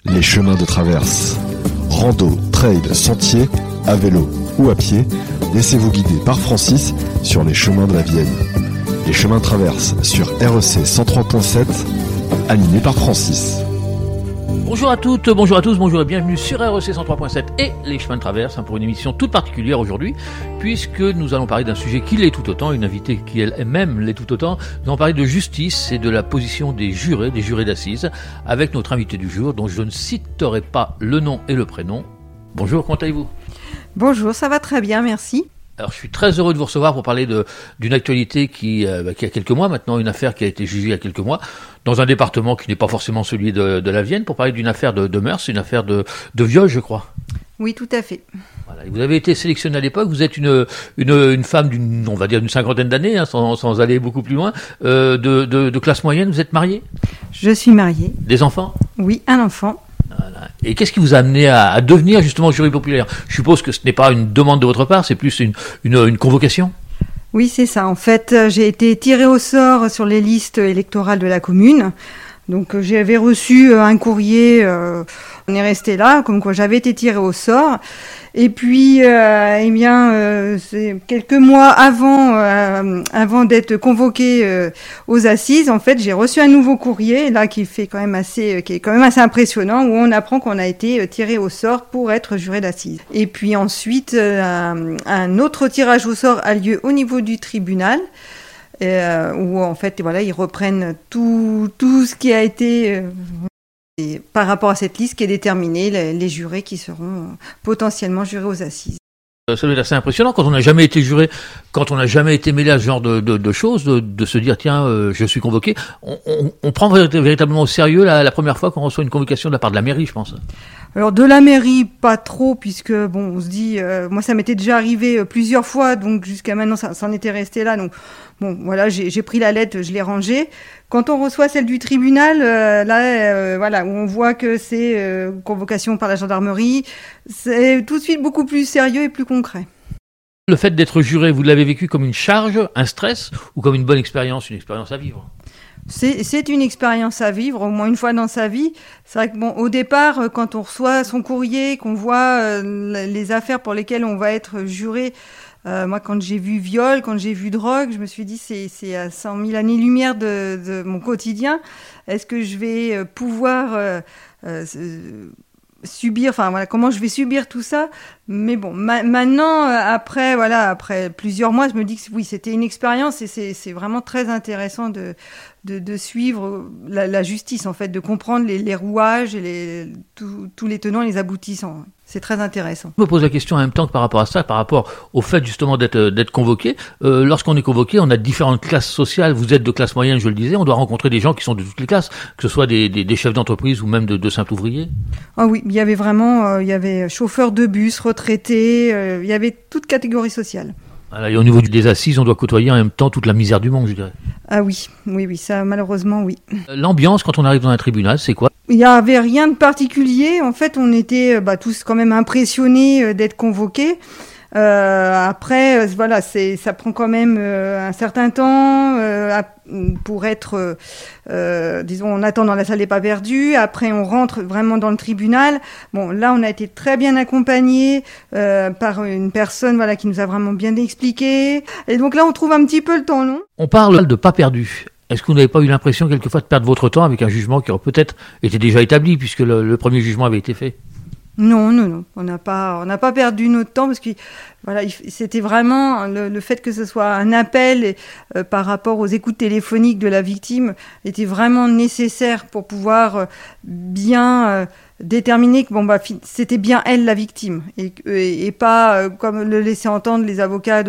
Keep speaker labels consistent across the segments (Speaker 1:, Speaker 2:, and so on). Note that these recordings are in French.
Speaker 1: Les chemins de traverse. Rando, trail, sentier, à vélo ou à pied, laissez-vous guider par Francis sur les chemins de la Vienne. Les chemins de traverse sur REC 103.7, animé par Francis.
Speaker 2: Bonjour à toutes, bonjour à tous, bonjour et bienvenue sur REC 103.7 et les chemins de traverse pour une émission toute particulière aujourd'hui, puisque nous allons parler d'un sujet qui l'est tout autant, une invitée qui elle-même l'est tout autant. Nous allons parler de justice et de la position des jurés d'assises, avec notre invité du jour, dont je ne citerai pas le nom et le prénom. Bonjour, comment allez-vous ?
Speaker 3: Bonjour, ça va très bien, merci.
Speaker 2: Alors, je suis très heureux de vous recevoir pour parler d'une actualité qui a quelques mois maintenant, une affaire qui a été jugée il y a quelques mois, dans un département qui n'est pas forcément celui de la Vienne, pour parler d'une affaire de mœurs, une affaire de viol, je crois.
Speaker 3: Oui, tout à fait.
Speaker 2: Voilà. Et vous avez été sélectionnée à l'époque, vous êtes une femme on va dire d'une cinquantaine d'années, sans aller beaucoup plus loin, de classe moyenne, vous êtes mariée ?
Speaker 3: Je suis mariée.
Speaker 2: Des enfants ?
Speaker 3: Oui, un enfant.
Speaker 2: Voilà. Et qu'est-ce qui vous a amené à devenir justement jury populaire ? Je suppose que ce n'est pas une demande de votre part, c'est plus une convocation ?
Speaker 3: Oui, c'est ça. En fait, j'ai été tirée au sort sur les listes électorales de la commune. Donc, j'avais reçu un courrier, on est resté là, comme quoi j'avais été tirée au sort. Et puis, c'est quelques mois avant d'être convoquée aux assises, en fait, j'ai reçu un nouveau courrier là qui est quand même assez impressionnant, où on apprend qu'on a été tiré au sort pour être juré d'assises. Et puis ensuite, un autre tirage au sort a lieu au niveau du tribunal. Où en fait voilà, ils reprennent tout ce qui a été par rapport à cette liste qui est déterminée, les jurés qui seront potentiellement jurés aux assises.
Speaker 2: Ça doit être assez impressionnant quand on n'a jamais été juré, quand on n'a jamais été mêlé à ce genre de choses, de se dire tiens, je suis convoqué. On prend véritablement au sérieux la première fois qu'on reçoit une convocation de la part de la mairie, je pense.
Speaker 3: Alors de la mairie, pas trop, puisque bon, on se dit, moi ça m'était déjà arrivé plusieurs fois, donc jusqu'à maintenant ça en était resté là. Donc bon, voilà, j'ai pris la lettre, je l'ai rangée. Quand on reçoit celle du tribunal, voilà, où on voit que c'est convocation par la gendarmerie, c'est tout de suite beaucoup plus sérieux et plus concret.
Speaker 2: Le fait d'être juré, vous l'avez vécu comme une charge, un stress, ou comme une bonne expérience, une expérience à vivre ?
Speaker 3: C'est une expérience à vivre, au moins une fois dans sa vie. C'est vrai que bon, au départ, quand on reçoit son courrier, qu'on voit les affaires pour lesquelles on va être juré, moi, quand j'ai vu viol, quand j'ai vu drogue, je me suis dit c'est à 100 000 années-lumière de mon quotidien. Est-ce que je vais pouvoir subir, enfin voilà, comment je vais subir tout ça? Mais bon, maintenant, après plusieurs mois, je me dis que oui, c'était une expérience et c'est vraiment très intéressant de suivre la justice, en fait, de comprendre les rouages et tous les tenants et les aboutissants. C'est très intéressant.
Speaker 2: Je me pose la question en même temps que par rapport à ça, par rapport au fait justement d'être convoqué. Lorsqu'on est convoqué, on a différentes classes sociales. Vous êtes de classe moyenne, je le disais. On doit rencontrer des gens qui sont de toutes les classes, que ce soit des chefs d'entreprise ou même de simples ouvriers.
Speaker 3: Ah oui, il y avait vraiment, il y avait chauffeurs de bus, retraités, il y avait toute catégorie sociale.
Speaker 2: Voilà, et au niveau des assises, on doit côtoyer en même temps toute la misère du monde, je dirais.
Speaker 3: Ah oui, ça malheureusement oui.
Speaker 2: L'ambiance quand on arrive dans un tribunal, c'est quoi ?
Speaker 3: Il n'y avait rien de particulier. En fait, on était tous quand même impressionnés d'être convoqués. Après, voilà, ça prend quand même un certain temps pour être, disons, on attend dans la salle des pas perdus. Après, on rentre vraiment dans le tribunal. Bon, là, on a été très bien accompagnés par une personne, voilà, qui nous a vraiment bien expliqué. Et donc là, on trouve un petit peu le temps long.
Speaker 2: On parle de pas perdu. Est-ce que vous n'avez pas eu l'impression quelquefois de perdre votre temps avec un jugement qui aurait peut-être été déjà établi puisque le premier jugement avait été fait ?
Speaker 3: Non, on n'a pas perdu notre temps parce que voilà, c'était vraiment le fait que ce soit un appel par rapport aux écoutes téléphoniques de la victime était vraiment nécessaire pour pouvoir bien déterminer que c'était bien elle la victime et pas comme le laissaient entendre les avocats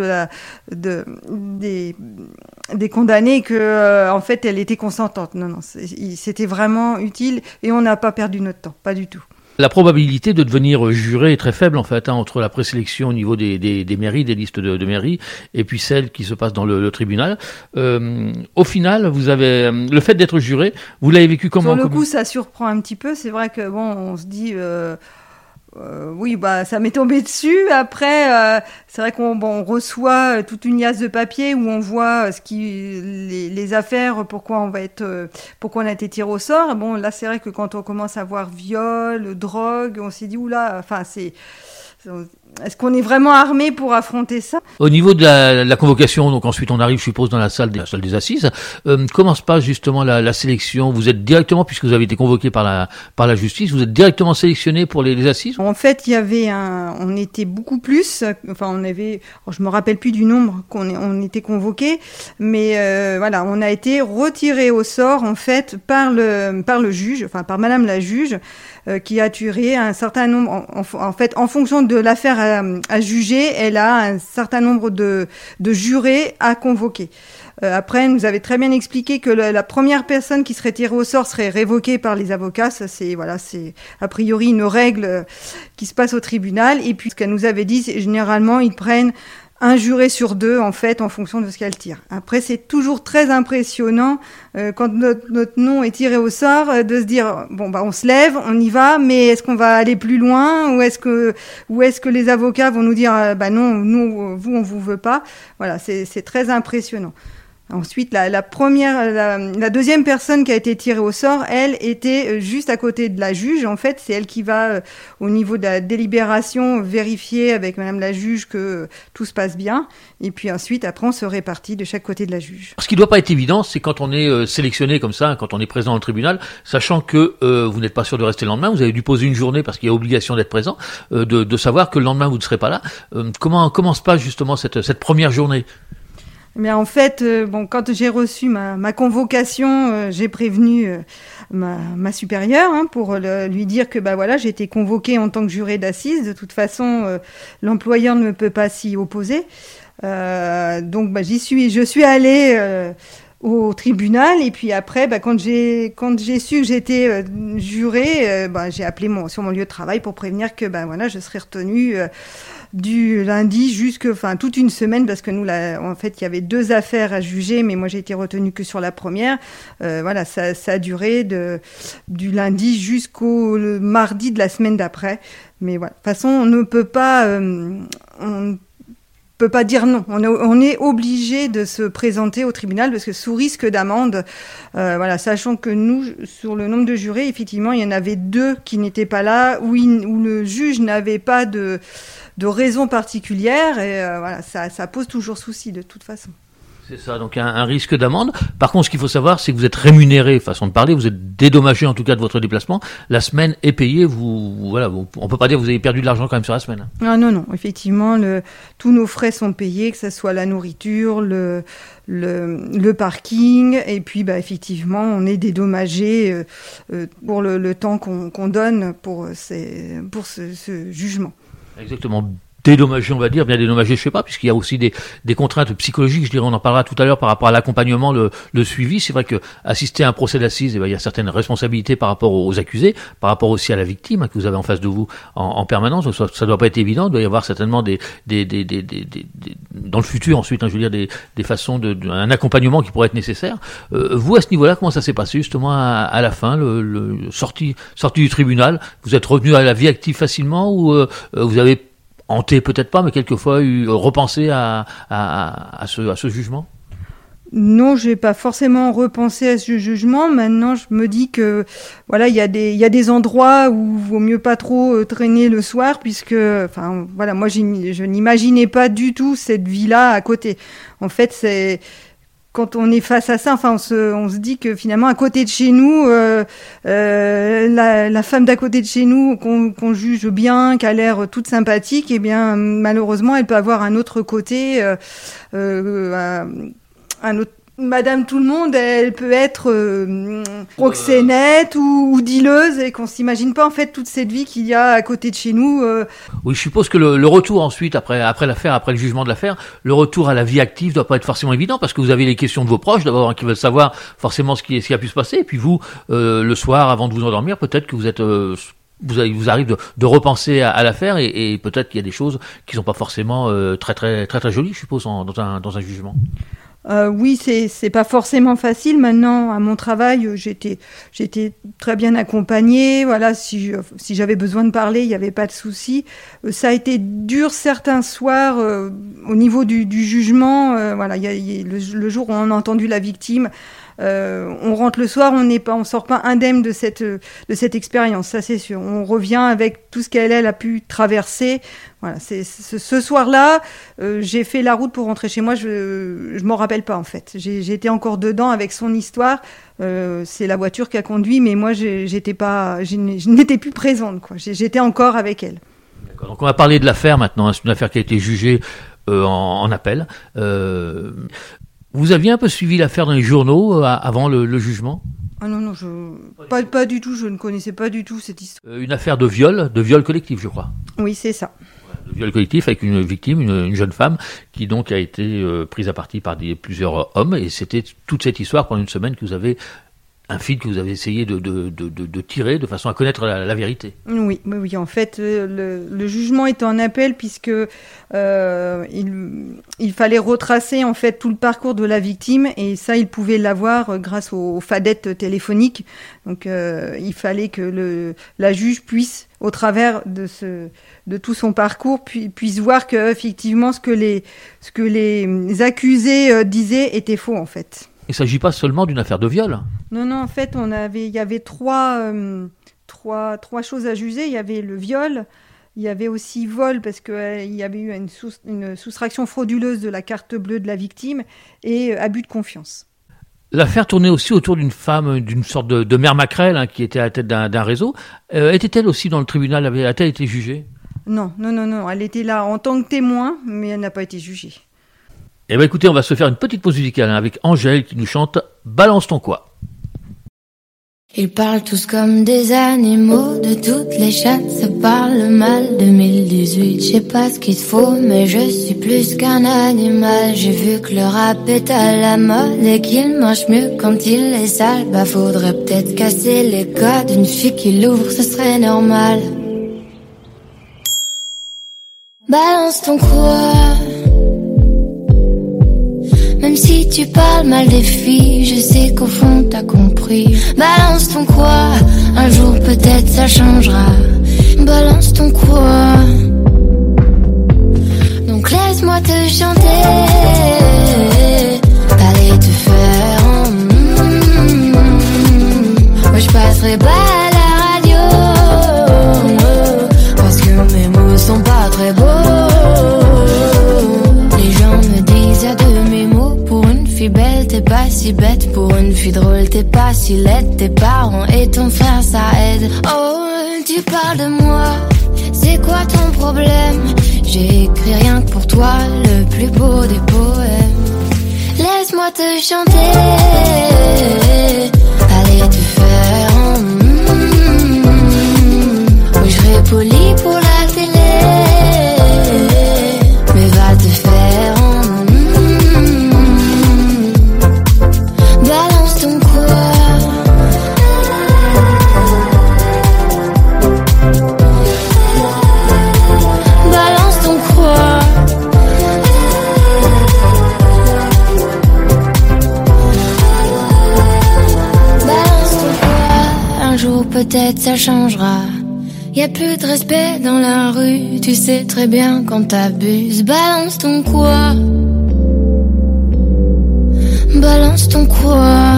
Speaker 3: des condamnés que en fait elle était consentante. Non, c'était vraiment utile et on n'a pas perdu notre temps, pas du tout.
Speaker 2: La probabilité de devenir juré est très faible en fait, entre la présélection au niveau des mairies, des listes de mairies, et puis celle qui se passe dans le tribunal. Au final, vous avez le fait d'être juré, vous l'avez vécu comment ?
Speaker 3: Sur le coup, ça surprend un petit peu. C'est vrai que bon, on se dit Oui, ça m'est tombé dessus. Après, c'est vrai qu'on reçoit toute une liasse de papier où on voit les affaires, pourquoi on a été tiré au sort. Bon, là, c'est vrai que quand on commence à voir viol, drogue, on s'est dit oula. Enfin, est-ce qu'on est vraiment armé pour affronter ça ?
Speaker 2: Au niveau de la convocation, donc ensuite on arrive, je suppose, dans la salle des assises. Comment se passe justement la sélection ? Vous êtes directement, puisque vous avez été convoqué par la justice, vous êtes directement sélectionné pour les assises ?
Speaker 3: En fait, on était beaucoup plus. Enfin, je me rappelle plus du nombre on était convoqués, mais voilà, on a été retiré au sort en fait par le juge, enfin par Madame la juge, qui a tiré un certain nombre. En fait, en fonction de l'affaire à juger, elle a un certain nombre de jurés à convoquer. Après, elle nous avait très bien expliqué que la première personne qui serait tirée au sort serait révoquée par les avocats. Ça, c'est a priori une règle qui se passe au tribunal. Et puis, ce qu'elle nous avait dit, c'est généralement, ils prennent un juré sur 2, en fait, en fonction de ce qu'elle tire. Après, c'est toujours très impressionnant quand notre nom est tiré au sort, de se dire on se lève, on y va, mais est-ce qu'on va aller plus loin, ou est-ce que les avocats vont nous dire non, nous, vous, on vous veut pas. Voilà, c'est très impressionnant. Ensuite, la deuxième personne qui a été tirée au sort, elle était juste à côté de la juge. En fait, c'est elle qui va, au niveau de la délibération, vérifier avec Madame la juge que tout se passe bien. Et puis ensuite, après, on se répartit de chaque côté de la juge.
Speaker 2: Ce qui ne doit pas être évident, c'est quand on est sélectionné comme ça, quand on est présent au tribunal, sachant que vous n'êtes pas sûr de rester le lendemain, vous avez dû poser une journée parce qu'il y a obligation d'être présent, de savoir que le lendemain, vous ne serez pas là. Comment se passe justement cette première journée ?
Speaker 3: Mais en fait, quand j'ai reçu ma convocation, j'ai prévenu ma supérieure pour lui dire que j'ai été convoquée en tant que juré d'assises. De toute façon, l'employeur ne peut pas s'y opposer. Donc je suis allée au tribunal, et puis après, quand j'ai su que j'étais jurée, j'ai appelé sur mon lieu de travail pour prévenir que je serais retenue du lundi toute une semaine, parce que nous, en fait, il y avait 2 affaires à juger, mais moi, j'ai été retenue que sur la première. Ça a duré du lundi jusqu'au mardi de la semaine d'après. Mais voilà, de toute façon, on ne peut pas dire non. On est obligé de se présenter au tribunal, parce que sous risque d'amende, sachant que nous, sur le nombre de jurés, effectivement, il y en avait 2 qui n'étaient pas là, où le juge n'avait pas de raison particulière, et ça pose toujours souci de toute façon.
Speaker 2: C'est ça, donc un risque d'amende. Par contre, ce qu'il faut savoir, c'est que vous êtes rémunéré, façon de parler, vous êtes dédommagé en tout cas de votre déplacement. La semaine est payée, on peut pas dire que vous avez perdu de l'argent quand même sur la semaine.
Speaker 3: Non, effectivement, tous nos frais sont payés, que ce soit la nourriture, le parking, et puis effectivement, on est dédommagé pour le temps qu'on donne pour ce jugement.
Speaker 2: Exactement. Dédommagé, on va dire, bien dédommagé, je sais pas, puisqu'il y a aussi des contraintes psychologiques, je dirais, on en parlera tout à l'heure par rapport à l'accompagnement, le suivi. C'est vrai que assister à un procès d'assises, il y a certaines responsabilités par rapport aux accusés, par rapport aussi à la victime que vous avez en face de vous en permanence. Donc ça doit pas être évident. Il doit y avoir certainement dans le futur ensuite, je veux dire, des façons un accompagnement qui pourrait être nécessaire. Vous, à ce niveau-là, comment ça s'est passé justement à la fin, sortie du tribunal? Vous êtes revenu à la vie active facilement, ou vous avez hanté, peut-être pas, mais quelquefois repensé à ce jugement?
Speaker 3: Non, j'ai pas forcément repensé à ce jugement. Maintenant, je me dis que il y a des endroits où il vaut mieux pas trop traîner le soir, puisque moi je n'imaginais pas du tout cette vie-là à côté. En fait, quand on est face à ça, on se dit que finalement, à côté de chez nous, la femme d'à côté de chez nous, qu'on juge bien, qui a l'air toute sympathique, malheureusement, elle peut avoir un autre côté, un autre. Madame tout le monde, elle peut être proxénète ou dealeuse, et qu'on s'imagine pas en fait toute cette vie qu'il y a à côté de chez nous.
Speaker 2: Oui, je suppose que le retour ensuite, après l'affaire, après le jugement de l'affaire, le retour à la vie active doit pas être forcément évident, parce que vous avez les questions de vos proches d'abord, qui veulent savoir forcément ce qui a pu se passer, et puis vous, le soir, avant de vous endormir, peut-être que vous arrive de repenser à l'affaire, et peut-être qu'il y a des choses qui sont pas forcément très très très très jolies, je suppose, dans un jugement.
Speaker 3: Oui, c'est pas forcément facile. Maintenant, à mon travail, j'étais très bien accompagnée. Voilà, si j'avais besoin de parler, il n'y avait pas de souci. Ça a été dur certains soirs au niveau du jugement. Voilà, le jour où on a entendu la victime, on rentre le soir, on sort pas indemne de cette expérience. Ça, c'est sûr. On revient avec tout ce qu'elle a pu traverser. Voilà, ce soir-là, j'ai fait la route pour rentrer chez moi. Je m'en rappelle pas en fait. J'étais encore dedans avec son histoire. C'est la voiture qui a conduit, mais moi je n'étais plus présente, quoi. J'étais encore avec elle.
Speaker 2: D'accord. Donc on va parler de l'affaire maintenant. Hein. C'est une affaire qui a été jugée en appel. Vous aviez un peu suivi l'affaire dans les journaux avant le jugement ?
Speaker 3: Ah non, pas du tout. Je ne connaissais pas du tout cette histoire.
Speaker 2: Une affaire de viol collectif, je crois.
Speaker 3: Oui, c'est ça.
Speaker 2: De viol collectif avec une victime, une jeune femme, qui donc a été prise à partie par plusieurs hommes, et c'était toute cette histoire pendant une semaine que vous avez, un fil que vous avez essayé de tirer de façon à connaître la vérité.
Speaker 3: Oui. En fait, le jugement est en appel puisque il fallait retracer en fait tout le parcours de la victime, et ça, il pouvait l'avoir grâce aux fadettes téléphoniques. Donc, il fallait que la juge puisse, au travers de tout son parcours, puisse voir que effectivement ce que les accusés disaient était faux en fait.
Speaker 2: Il ne s'agit pas seulement d'une affaire de viol.
Speaker 3: Non, en fait, il y avait trois choses à juger. Il y avait le viol, il y avait aussi vol, parce qu'il y avait eu une soustraction frauduleuse de la carte bleue de la victime, et abus de confiance.
Speaker 2: L'affaire tournait aussi autour d'une femme, d'une sorte de mère maquerelle, hein, qui était à la tête d'un réseau. Était-elle aussi dans le tribunal? A-t-elle été jugée?
Speaker 3: Non. Elle était là en tant que témoin, mais elle n'a pas été jugée.
Speaker 2: Eh bien écoutez, on va se faire une petite pause musicale avec Angèle qui nous chante « Balance ton quoi ».
Speaker 4: Ils parlent tous comme des animaux, de toutes les chattes, ça parle mal. 2018, je sais pas ce qu'il te faut, mais je suis plus qu'un animal. J'ai vu que le rap est à la mode et qu'il mange mieux quand il est sale. Bah faudrait peut-être casser les codes, une fille qui l'ouvre, ce serait normal. Balance ton quoi. Même si tu parles mal des filles, je sais qu'au fond t'as compris. Balance ton quoi, un jour peut-être ça changera. Balance ton quoi. Donc laisse-moi te chanter, aller te faire Moi je passerai pas à la radio, parce que mes mots sont pas très beaux. Les gens me disent à demi-mot, pour une fille belle t'es pas si bête, pour une fille drôle t'es pas si laide. Tes parents et ton frère ça aide. Oh, tu parles de moi, c'est quoi ton problème? J'ai écrit rien que pour toi, le plus beau des poèmes. Laisse-moi te chanter, aller te faire Oui, je serai poli pour la télé, mais va te faire balance ton quoi. Balance ton quoi. Balance ton quoi. Un jour peut-être ça changera. Y a plus de respect dans la rue, tu sais très bien quand t'abuses. Balance ton quoi. Balance ton quoi.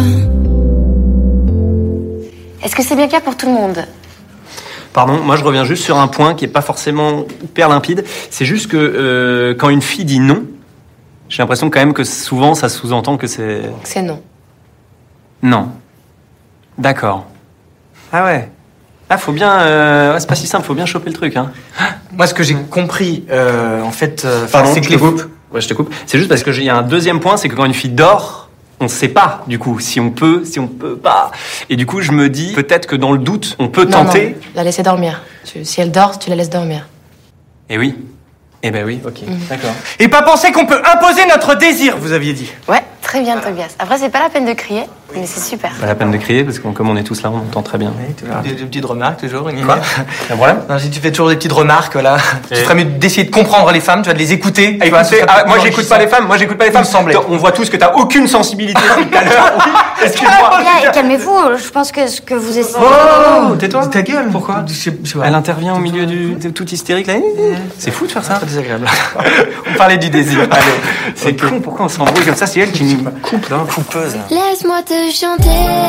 Speaker 5: Est-ce que c'est bien clair pour tout le monde?
Speaker 6: Pardon, moi je reviens juste sur un point qui est pas forcément hyper limpide. C'est juste que quand une fille dit non, j'ai l'impression quand même que souvent ça sous-entend que c'est...
Speaker 5: C'est non.
Speaker 6: Non. D'accord. Ah ouais. Ah, faut bien... c'est pas si simple, faut bien choper le truc, hein.
Speaker 7: Moi, ce que j'ai compris, en fait...
Speaker 6: Pardon,
Speaker 7: c'est
Speaker 6: je
Speaker 7: que
Speaker 6: te coupe. Ouais, je te coupe. C'est juste parce que il y a un deuxième point, c'est que quand une fille dort, on sait pas, du coup, si on peut pas. Et du coup, je me dis, peut-être que dans le doute, on peut tenter...
Speaker 5: Non, la laisser dormir. Si elle dort, tu la laisses dormir.
Speaker 6: Eh oui. Eh ben oui, ok, d'accord.
Speaker 7: Et pas penser qu'on peut imposer notre désir, vous aviez dit.
Speaker 5: Ouais, très bien, Tobias. Après, c'est pas la peine de crier. Mais c'est super.
Speaker 6: Pas la peine de crier, parce que comme on est tous là, on entend très bien.
Speaker 7: Oui, tu vois, des petites remarques toujours.
Speaker 6: Quoi ? Un problème ?
Speaker 7: Non, si tu fais toujours des petites remarques, là, tu ferais mieux d'essayer de comprendre les femmes, tu vas de les écouter. Tu vois,
Speaker 6: moi j'écoute pas les femmes,
Speaker 7: Il me semblait.
Speaker 6: On voit tous que t'as aucune sensibilité depuis tout à l'heure. Oui, excuse-moi.
Speaker 5: Bien, calmez-vous, je pense que ce que vous essayez...
Speaker 6: Oh, tais-toi.
Speaker 7: Ta gueule.
Speaker 6: Pourquoi ?
Speaker 7: Je sais pas.
Speaker 6: Elle intervient au milieu de tout hystérique là. C'est fou de faire ça.
Speaker 7: Très désagréable.
Speaker 6: On parlait du désir. Allez, c'est con, pourquoi on s'embrouille comme ça ? C'est elle qui nous coupe là.
Speaker 7: Coupeuse.
Speaker 4: Laisse-moi te chanter,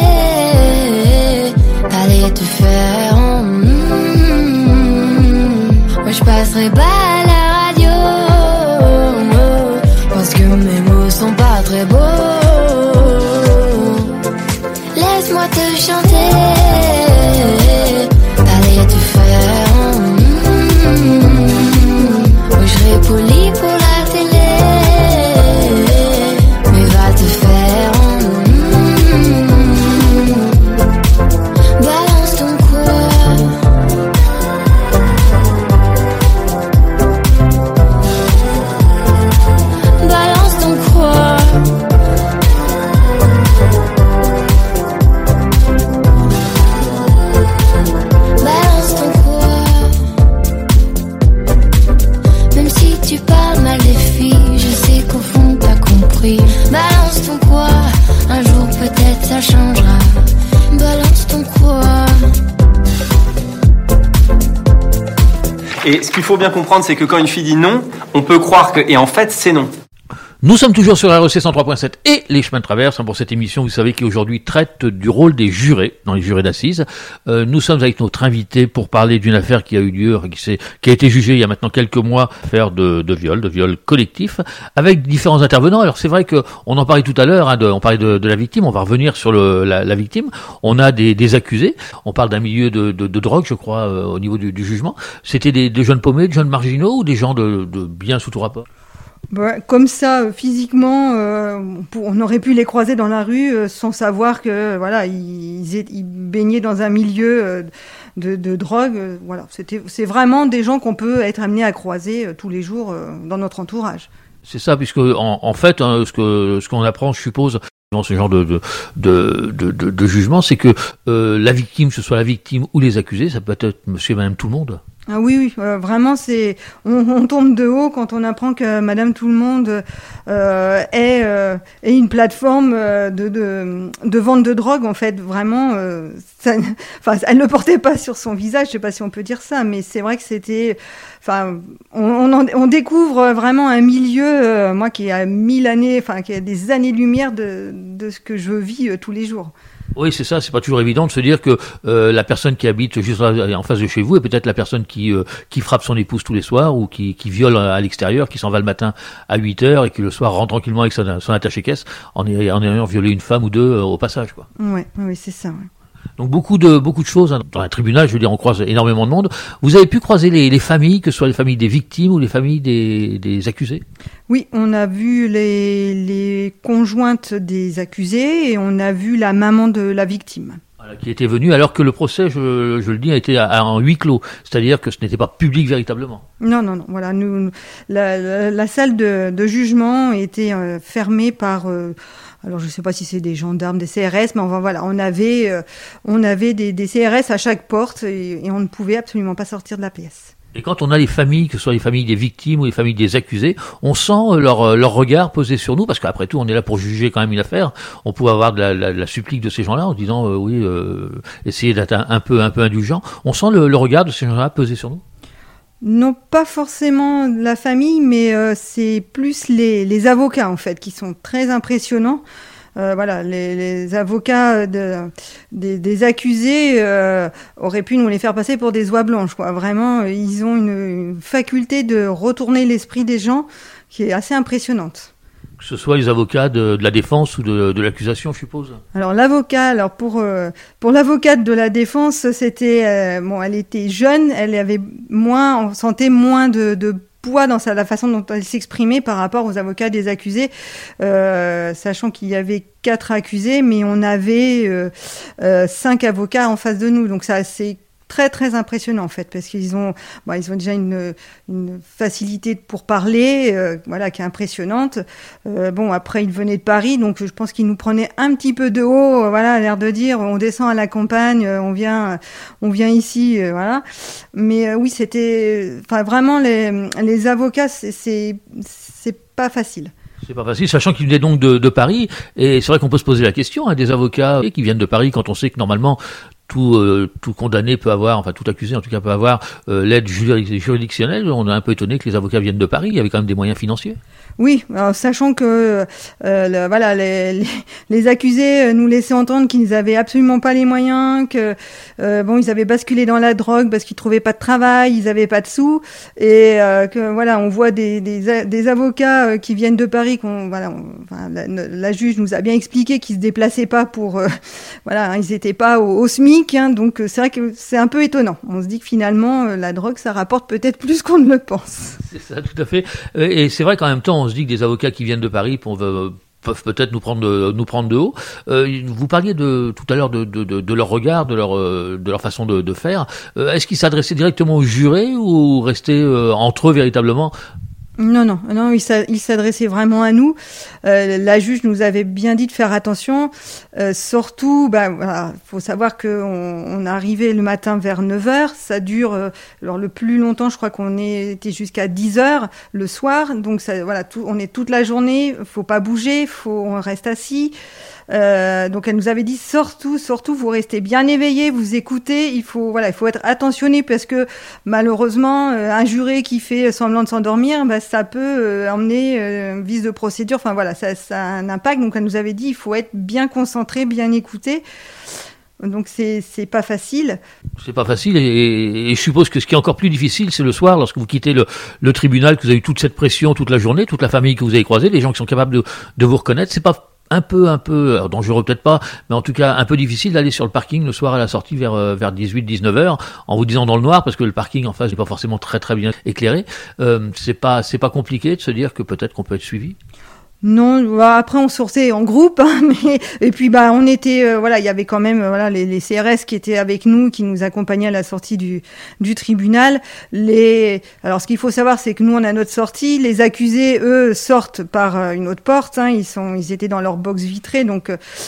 Speaker 4: aller te faire. Moi je passerai pas à la radio, parce que mes mots sont pas très beaux. Laisse-moi te chanter, aller te faire. Moi je serai poli pour la télé, mais va te faire. Balance ton corps. Balance ton corps. Balance ton corps. Même si tu parles mal des filles, je sais qu'au fond t'as compris. Balance ton quoi, un jour peut-être ça changera. Balance ton quoi.
Speaker 6: Et ce qu'il faut bien comprendre, c'est que quand une fille dit non, on peut croire que, et en fait, c'est non.
Speaker 2: Nous sommes toujours sur REC 103.7 et les chemins de traverse pour cette émission, vous savez, qui aujourd'hui traite du rôle des jurés dans les jurés d'assises. Nous sommes avec notre invité pour parler d'une affaire qui a eu lieu, qui a été jugée il y a maintenant quelques mois, affaire de viol collectif, avec différents intervenants. Alors c'est vrai que on en parlait tout à l'heure, on parlait de la victime, on va revenir sur la victime. On a des accusés, on parle d'un milieu de drogue, je crois, au niveau du jugement. C'était des jeunes paumés, des jeunes marginaux ou des gens de bien sous tout rapport?
Speaker 3: Comme ça, physiquement, on aurait pu les croiser dans la rue sans savoir que voilà, ils baignaient dans un milieu de drogue. Voilà, c'est vraiment des gens qu'on peut être amené à croiser tous les jours dans notre entourage.
Speaker 2: C'est ça, puisque en fait, ce qu'on apprend, je suppose, dans ce genre de jugement, c'est que la victime, que ce soit la victime ou les accusés, ça peut être monsieur et madame tout le monde.
Speaker 3: Ah oui, vraiment, on tombe de haut quand on apprend que Madame Tout-le-Monde est une plateforme de vente de drogue. En fait, vraiment, elle ne portait pas sur son visage. Je sais pas si on peut dire ça, mais c'est vrai que c'était. Enfin, on découvre vraiment un milieu, moi qui a 1000 années, qui a des années-lumière de ce que je vis tous les jours.
Speaker 2: Oui, c'est ça, c'est pas toujours évident de se dire que la personne qui habite juste là, en face de chez vous est peut-être la personne qui frappe son épouse tous les soirs ou qui viole à l'extérieur, qui s'en va le matin à 8h et qui le soir rentre tranquillement avec son attaché-caisse en ayant violé une femme ou deux au passage, quoi.
Speaker 3: Oui, c'est ça, ouais.
Speaker 2: Donc beaucoup de choses dans un tribunal, je veux dire, on croise énormément de monde. Vous avez pu croiser les familles, que ce soit les familles des victimes ou les familles des accusés?
Speaker 3: Oui, on a vu les conjointes des accusés et on a vu la maman de la victime.
Speaker 2: Voilà, qui était venue alors que le procès, je le dis, a été en huis clos, c'est-à-dire que ce n'était pas public véritablement.
Speaker 3: Non. Voilà, la salle de jugement était fermée par. Alors je ne sais pas si c'est des gendarmes, des CRS, mais enfin voilà, on avait des CRS à chaque porte et on ne pouvait absolument pas sortir de la pièce.
Speaker 2: Et quand on a les familles, que ce soit les familles des victimes ou les familles des accusés, on sent leur regard posé sur nous, parce qu'après tout, on est là pour juger quand même une affaire. On pouvait avoir de la supplique de ces gens-là en disant essayez d'être un peu indulgent. On sent le regard de ces gens-là posé sur nous. Non,
Speaker 3: pas forcément la famille, mais c'est plus les avocats en fait qui sont très impressionnants. Voilà, les avocats des accusés auraient pu nous les faire passer pour des oies blanches, quoi. Vraiment, ils ont une faculté de retourner l'esprit des gens qui est assez impressionnante. Que ce soit les avocats de la défense ou de l'accusation, je suppose. Alors pour l'avocate de la défense, c'était elle était jeune, on sentait moins de poids dans la façon dont elle s'exprimait par rapport aux avocats des accusés, sachant qu'il y avait 4 accusés, mais on avait 5 avocats en face de nous, donc ça c'est très très impressionnant en fait, parce qu'ils ont déjà une facilité pour parler, qui est impressionnante. Après ils venaient de Paris, donc je pense qu'ils nous prenaient un petit peu de haut, l'air de dire on descend à la campagne, on vient ici, voilà. Mais oui, c'était, vraiment les avocats, c'est pas facile.
Speaker 2: C'est pas facile, sachant qu'ils venaient donc de Paris, et c'est vrai qu'on peut se poser la question, des avocats qui viennent de Paris, quand on sait que normalement tout condamné peut avoir, tout accusé en tout cas peut avoir l'aide juridictionnelle. On est un peu étonné que les avocats viennent de Paris, il y avait quand même des moyens financiers.
Speaker 3: Oui, alors, sachant que les accusés nous laissaient entendre qu'ils n'avaient absolument pas les moyens, que ils avaient basculé dans la drogue parce qu'ils trouvaient pas de travail, ils avaient pas de sous, et on voit des avocats qui viennent de Paris, la juge nous a bien expliqué qu'ils se déplaçaient pas pour ils étaient pas au SMIC, donc c'est vrai que c'est un peu étonnant. On se dit que finalement la drogue ça rapporte peut-être plus qu'on ne le pense.
Speaker 2: C'est ça, tout à fait. Et c'est vrai qu'en même temps, on se dit que des avocats qui viennent de Paris peuvent peut-être nous prendre de haut. Vous parliez tout à l'heure de leur regard, de leur façon de faire. Est-ce qu'ils s'adressaient directement aux jurés ou restaient entre eux véritablement?
Speaker 3: Non, il s'adressait vraiment à nous. La juge nous avait bien dit de faire attention. Surtout, faut savoir qu'on arrivait le matin vers 9h. Ça dure, le plus longtemps, je crois qu'on était jusqu'à 10h le soir. Donc, on est toute la journée. Faut pas bouger, on reste assis. Donc elle nous avait dit surtout vous restez bien éveillés, vous écoutez, il faut être attentionné, parce que malheureusement un juré qui fait semblant de s'endormir, ça peut emmener vice de procédure, ça a un impact. Donc elle nous avait dit il faut être bien concentré, bien écouté. Donc c'est pas facile.
Speaker 2: C'est pas facile, et je suppose que ce qui est encore plus difficile, c'est le soir, lorsque vous quittez le tribunal, que vous avez eu toute cette pression toute la journée, toute la famille que vous avez croisée, les gens qui sont capables de vous reconnaître. C'est pas un peu alors dangereux peut-être pas, mais en tout cas un peu difficile d'aller sur le parking le soir à la sortie vers 18-19h en vous disant dans le noir, parce que le parking en face n'est pas forcément très très bien éclairé. C'est pas compliqué de se dire que peut-être qu'on peut être suivi?
Speaker 3: Non, après on sortait en groupe, et puis on était, il y avait quand même les CRS qui étaient avec nous, qui nous accompagnaient à la sortie du tribunal. Alors ce qu'il faut savoir, c'est que nous on a notre sortie, les accusés eux sortent par une autre porte, ils étaient dans leur box vitrée, donc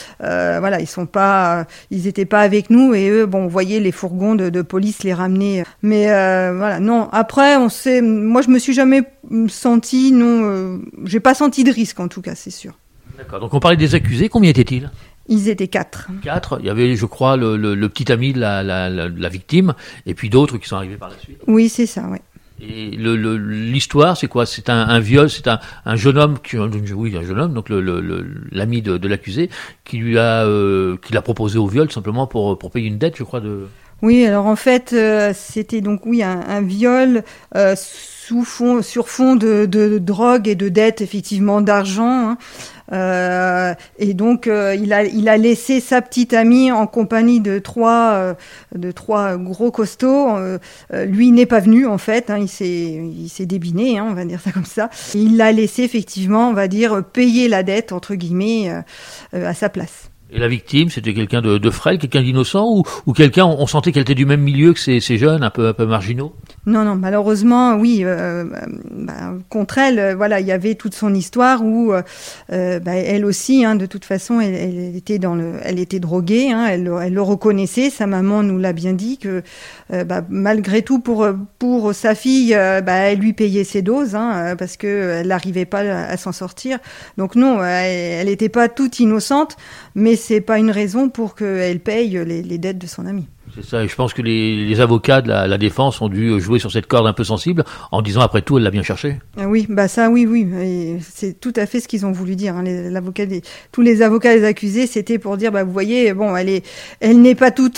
Speaker 3: ils étaient pas avec nous, et eux on voyait les fourgons de police les ramener, mais non. Après moi je me suis jamais senti, j'ai pas senti de risque en tout cas, c'est sûr.
Speaker 2: D'accord, donc on parlait des accusés, combien étaient-ils?
Speaker 3: Ils étaient 4.
Speaker 2: 4, il y avait, je crois, le petit ami de la victime, et puis d'autres qui sont arrivés par la suite.
Speaker 3: Oui, c'est ça, oui.
Speaker 2: Et l'histoire, c'est quoi? C'est un viol, c'est un jeune homme un jeune homme, donc l'ami de l'accusé, qui l'a proposé au viol simplement pour payer une dette, je crois, de...
Speaker 3: Oui, alors en fait, c'était donc un viol sur fond de drogue et de dette, effectivement, d'argent. Et donc il a laissé sa petite amie en compagnie de trois gros costauds. Lui n'est pas venu en fait, il s'est débiné, on va dire ça comme ça. Il l'a laissé effectivement, on va dire, payer la dette entre guillemets à sa place.
Speaker 2: Et la victime, c'était quelqu'un de frêle, quelqu'un d'innocent, ou quelqu'un, on sentait qu'elle était du même milieu que ces jeunes, un peu marginaux?
Speaker 3: Non, malheureusement, oui. Contre elle, il y avait toute son histoire où elle aussi, de toute façon, elle était droguée, elle le reconnaissait. Sa maman nous l'a bien dit que malgré tout, pour sa fille, elle lui payait ses doses, parce que elle n'arrivait pas à s'en sortir. Donc non, elle n'était pas toute innocente, mais c'est pas une raison pour qu'elle paye les dettes de son ami.
Speaker 2: C'est ça, et je pense que les avocats de la défense ont dû jouer sur cette corde un peu sensible en disant après tout, elle l'a bien cherché.
Speaker 3: Oui, oui. Et c'est tout à fait ce qu'ils ont voulu dire. Tous les avocats des accusés, c'était pour dire, vous voyez, elle n'est pas toute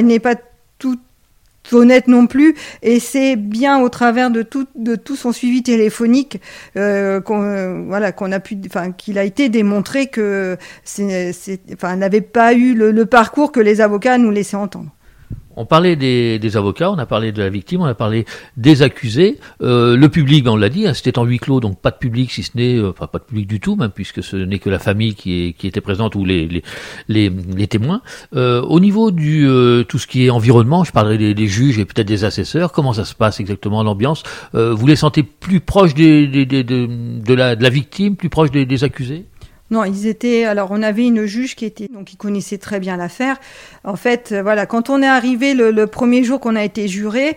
Speaker 3: honnête non plus, et c'est bien au travers de tout son suivi téléphonique qu'il a été démontré que elle n'avait pas eu le parcours que les avocats nous laissaient entendre.
Speaker 2: On parlait des avocats, on a parlé de la victime, on a parlé des accusés. Le public, on l'a dit, hein, c'était en huis clos, donc pas de public, si ce n'est, pas de public du tout, même puisque ce n'est que la famille qui était présente ou les témoins. Au niveau du tout ce qui est environnement, je parlerai des juges et peut-être des assesseurs. Comment ça se passe exactement l'ambiance? Vous les sentez plus proches de la victime, plus proches des accusés?
Speaker 3: Non, alors on avait une juge qui connaissait très bien l'affaire. En fait, voilà, quand on est arrivé le premier jour qu'on a été juré,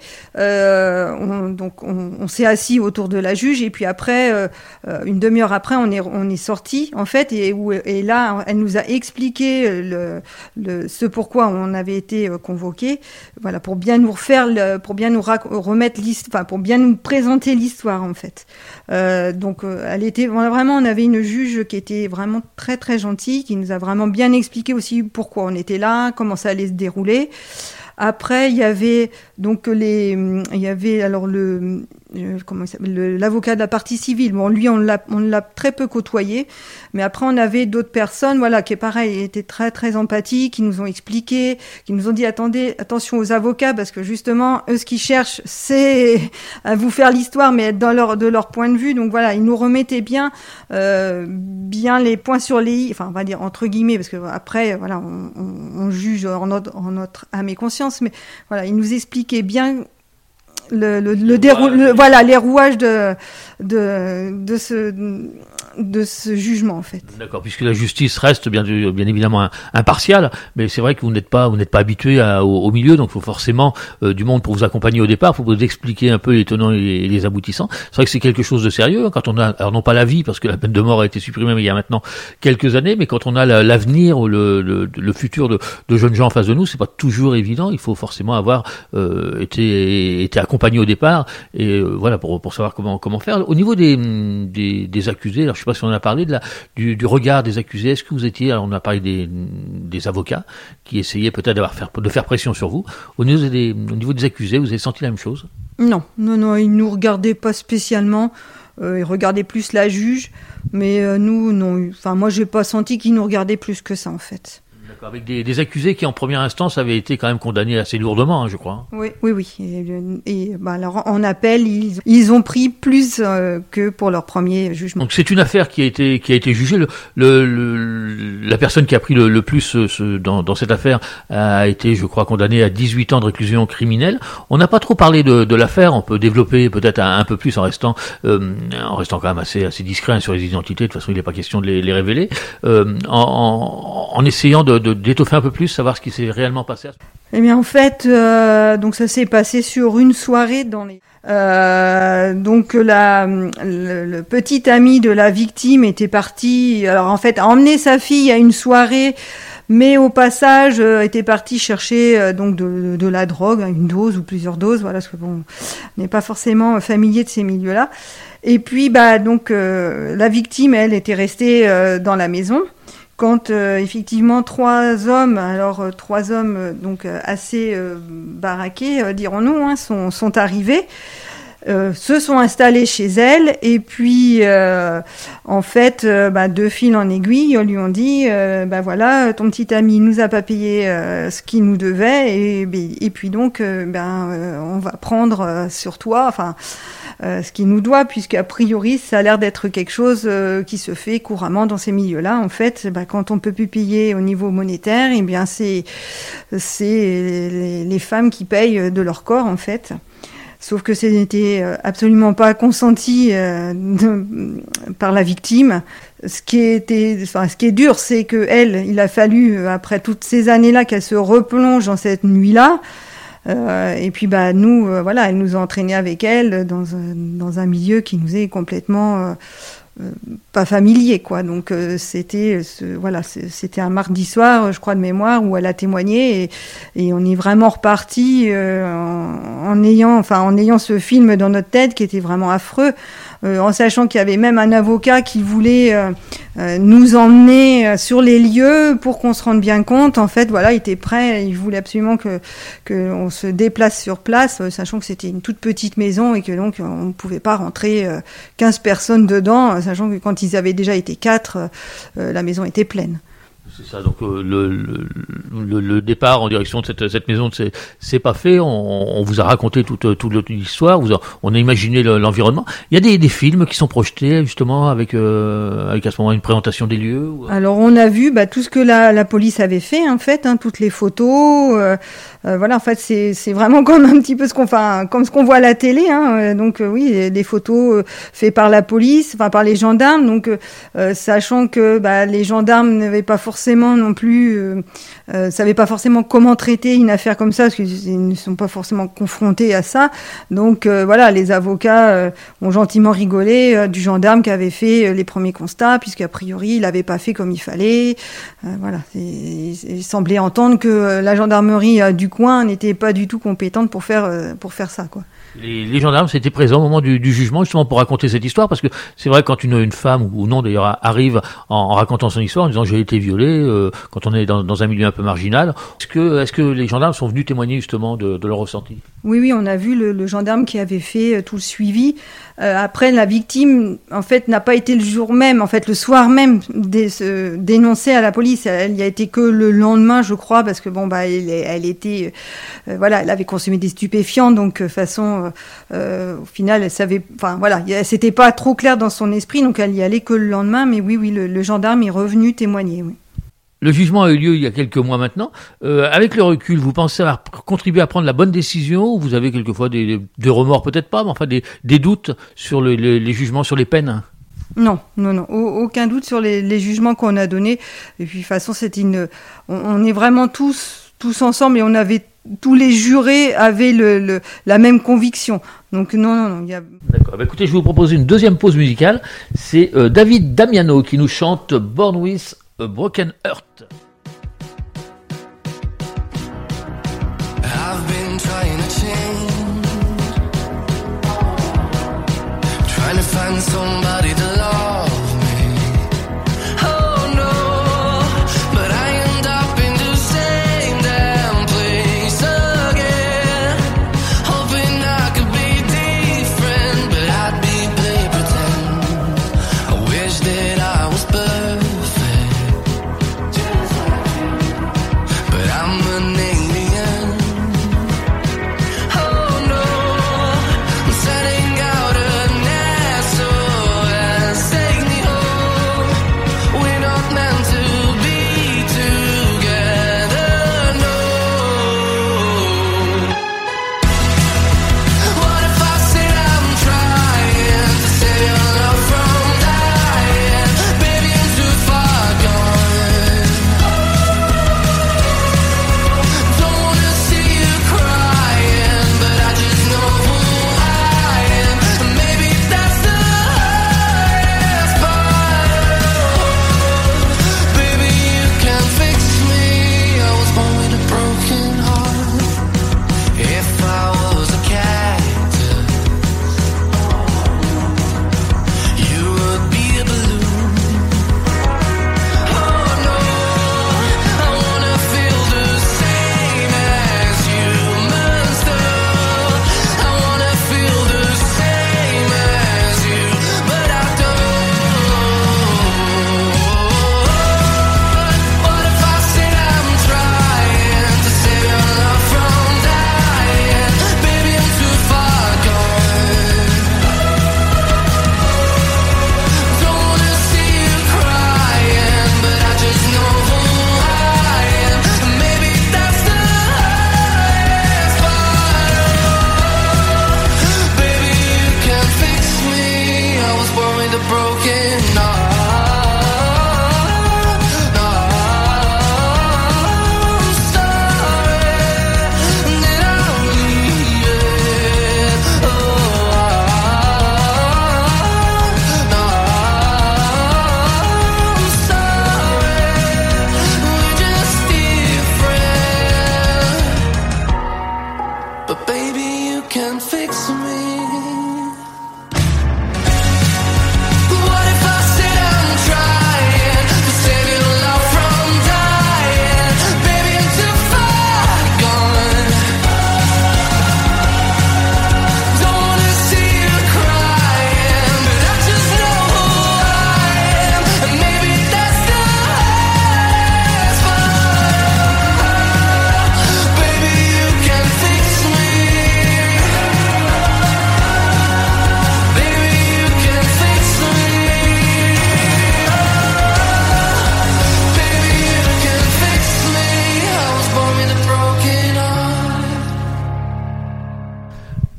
Speaker 3: on s'est assis autour de la juge et puis après, une demi-heure après, on est sorti en fait et là, elle nous a expliqué ce pourquoi on avait été convoqués, voilà, pour bien nous remettre l'histoire, pour bien nous présenter l'histoire en fait. Elle était vraiment, on avait une juge qui était vraiment très très gentille, qui nous a vraiment bien expliqué aussi pourquoi on était là, comment ça allait se dérouler. Après, il y avait l'avocat de la partie civile. Bon, lui, on l'a très peu côtoyé, mais après, on avait d'autres personnes, voilà, qui pareil, étaient très très empathiques, qui nous ont expliqué, qui nous ont dit attention aux avocats, parce que justement, eux, ce qu'ils cherchent, c'est à vous faire l'histoire, mais de leur point de vue. Donc voilà, ils nous remettaient bien les points sur les i, enfin, on va dire entre guillemets, parce que après, voilà, on juge en notre âme et conscience, mais voilà, ils nous expliquaient bien les rouages de ce jugement en fait.
Speaker 2: D'accord, puisque la justice reste bien évidemment impartiale, mais c'est vrai que vous n'êtes pas habitué au milieu, donc il faut forcément du monde pour vous accompagner au départ, pour vous expliquer un peu les tenants et les aboutissants. C'est vrai que c'est quelque chose de sérieux quand on a, alors non pas la vie, parce que la peine de mort a été supprimée mais il y a maintenant quelques années, mais quand on a l'avenir ou le futur de jeunes gens en face de nous, c'est pas toujours évident. Il faut forcément avoir été accompagné au départ et voilà pour savoir comment faire. Au niveau des accusés, alors je sais pas si on a parlé du regard des accusés. Est-ce que vous étiez, alors on a parlé des avocats qui essayaient peut-être de faire pression sur vous. Au niveau des accusés, vous avez senti la même chose?
Speaker 3: Non, ils nous regardaient pas spécialement. Ils regardaient plus la juge, mais nous, non. Enfin, moi, j'ai pas senti qu'ils nous regardaient plus que ça, en fait.
Speaker 2: D'accord, avec des accusés qui, en première instance, avaient été quand même condamnés assez lourdement, hein, je crois.
Speaker 3: Oui. Et alors, en appel, ils ont pris plus que pour leur premier jugement.
Speaker 2: Donc, c'est une affaire qui a été jugée. La personne qui a pris le plus dans cette affaire a été, je crois, condamnée à 18 ans de réclusion criminelle. On n'a pas trop parlé de l'affaire. On peut développer peut-être un peu plus en restant quand même assez discret sur les identités. De toute façon, il n'est pas question de les révéler. En essayant d'étoffer un peu plus, savoir ce qui s'est réellement passé.
Speaker 3: Eh bien, en fait, donc ça s'est passé sur une soirée donc le petit ami de la victime était parti, alors en fait, a emmené sa fille à une soirée, mais au passage était parti chercher donc de la drogue, une dose ou plusieurs doses, voilà, parce que bon, on n'est pas forcément familier de ces milieux-là. Et puis, la victime, elle, était restée dans la maison. Quand effectivement trois hommes donc assez baraqués, dirons-nous, hein, sont arrivés, se sont installés chez elle et puis en fait de fil en aiguille ils lui ont dit voilà, ton petit ami nous a pas payé ce qu'il nous devait et puis donc on va prendre sur toi, enfin ce qu'il nous doit, puisqu'à priori ça a l'air d'être quelque chose qui se fait couramment dans ces milieux-là. En fait, quand on peut plus payer au niveau monétaire, et bien c'est les femmes qui payent de leur corps en fait. Sauf que ce n'était absolument pas consenti par la victime. Ce qui est dur, c'est que il a fallu après toutes ces années-là qu'elle se replonge dans cette nuit-là. Et puis nous, voilà, elle nous a entraînés avec elle dans un milieu qui nous est complètement pas familier, quoi. Donc c'était un mardi soir, je crois de mémoire, où elle a témoigné et on est vraiment reparti en ayant ce film dans notre tête qui était vraiment affreux, en sachant qu'il y avait même un avocat qui voulait nous emmener sur les lieux pour qu'on se rende bien compte. En fait, voilà, il était prêt, il voulait absolument que on se déplace sur place, sachant que c'était une toute petite maison et que donc on ne pouvait pas rentrer 15 personnes dedans, sachant que quand ils avaient déjà été 4, la maison était pleine.
Speaker 2: C'est ça, donc le départ en direction de cette maison, c'est pas fait. On vous a raconté toute l'histoire, on a imaginé l'environnement. Il y a des films qui sont projetés justement avec à ce moment une présentation des lieux.
Speaker 3: Alors on a vu tout ce que la police avait fait en fait, toutes les photos. Voilà, en fait c'est vraiment comme un petit peu comme ce qu'on voit à la télé. Donc oui, des photos faites par la police, par les gendarmes. Donc sachant que les gendarmes n'avaient pas forcément non plus savaient pas forcément comment traiter une affaire comme ça parce qu'ils ne sont pas forcément confrontés à ça. Donc voilà, les avocats ont gentiment rigolé du gendarme qui avait fait les premiers constats puisqu'a priori il n'avait pas fait comme il fallait. Voilà, il semblait entendre que la gendarmerie du coin n'était pas du tout compétente pour faire ça, quoi.
Speaker 2: Les gendarmes étaient présents au moment du jugement justement pour raconter cette histoire, parce que c'est vrai quand une femme ou non d'ailleurs arrive en racontant son histoire en disant j'ai été violée, quand on est dans un milieu un peu marginal, est-ce que les gendarmes sont venus témoigner justement de leur ressenti?
Speaker 3: Oui, on a vu le gendarme qui avait fait tout le suivi. Après, la victime, en fait, n'a pas été le jour même, en fait, le soir même, dénoncée à la police. Elle y a été que le lendemain, je crois, parce que elle était, elle avait consommé des stupéfiants, donc façon, au final, elle savait, c'était pas trop clair dans son esprit, donc elle y allait que le lendemain. Mais oui, le gendarme est revenu témoigner. Oui.
Speaker 2: Le jugement a eu lieu il y a quelques mois maintenant. Avec le recul, vous pensez avoir contribué à prendre la bonne décision ou vous avez quelquefois des remords, peut-être pas, mais enfin des doutes sur les jugements, sur les peines?
Speaker 3: Non, aucun doute sur les jugements qu'on a donnés. Et puis de toute façon, on est vraiment tous ensemble et on avait tous les jurés avaient la même conviction. Donc non.
Speaker 2: D'accord. Écoutez, je vais vous proposer une deuxième pause musicale. C'est David Damiano qui nous chante Born with a Broken Heart.
Speaker 8: I've been trying to change, trying to find somebody to love me. Oh no, but I end up in the same damn place again, hoping I could be different, but I'd be play pretend. I wish that I was perfect.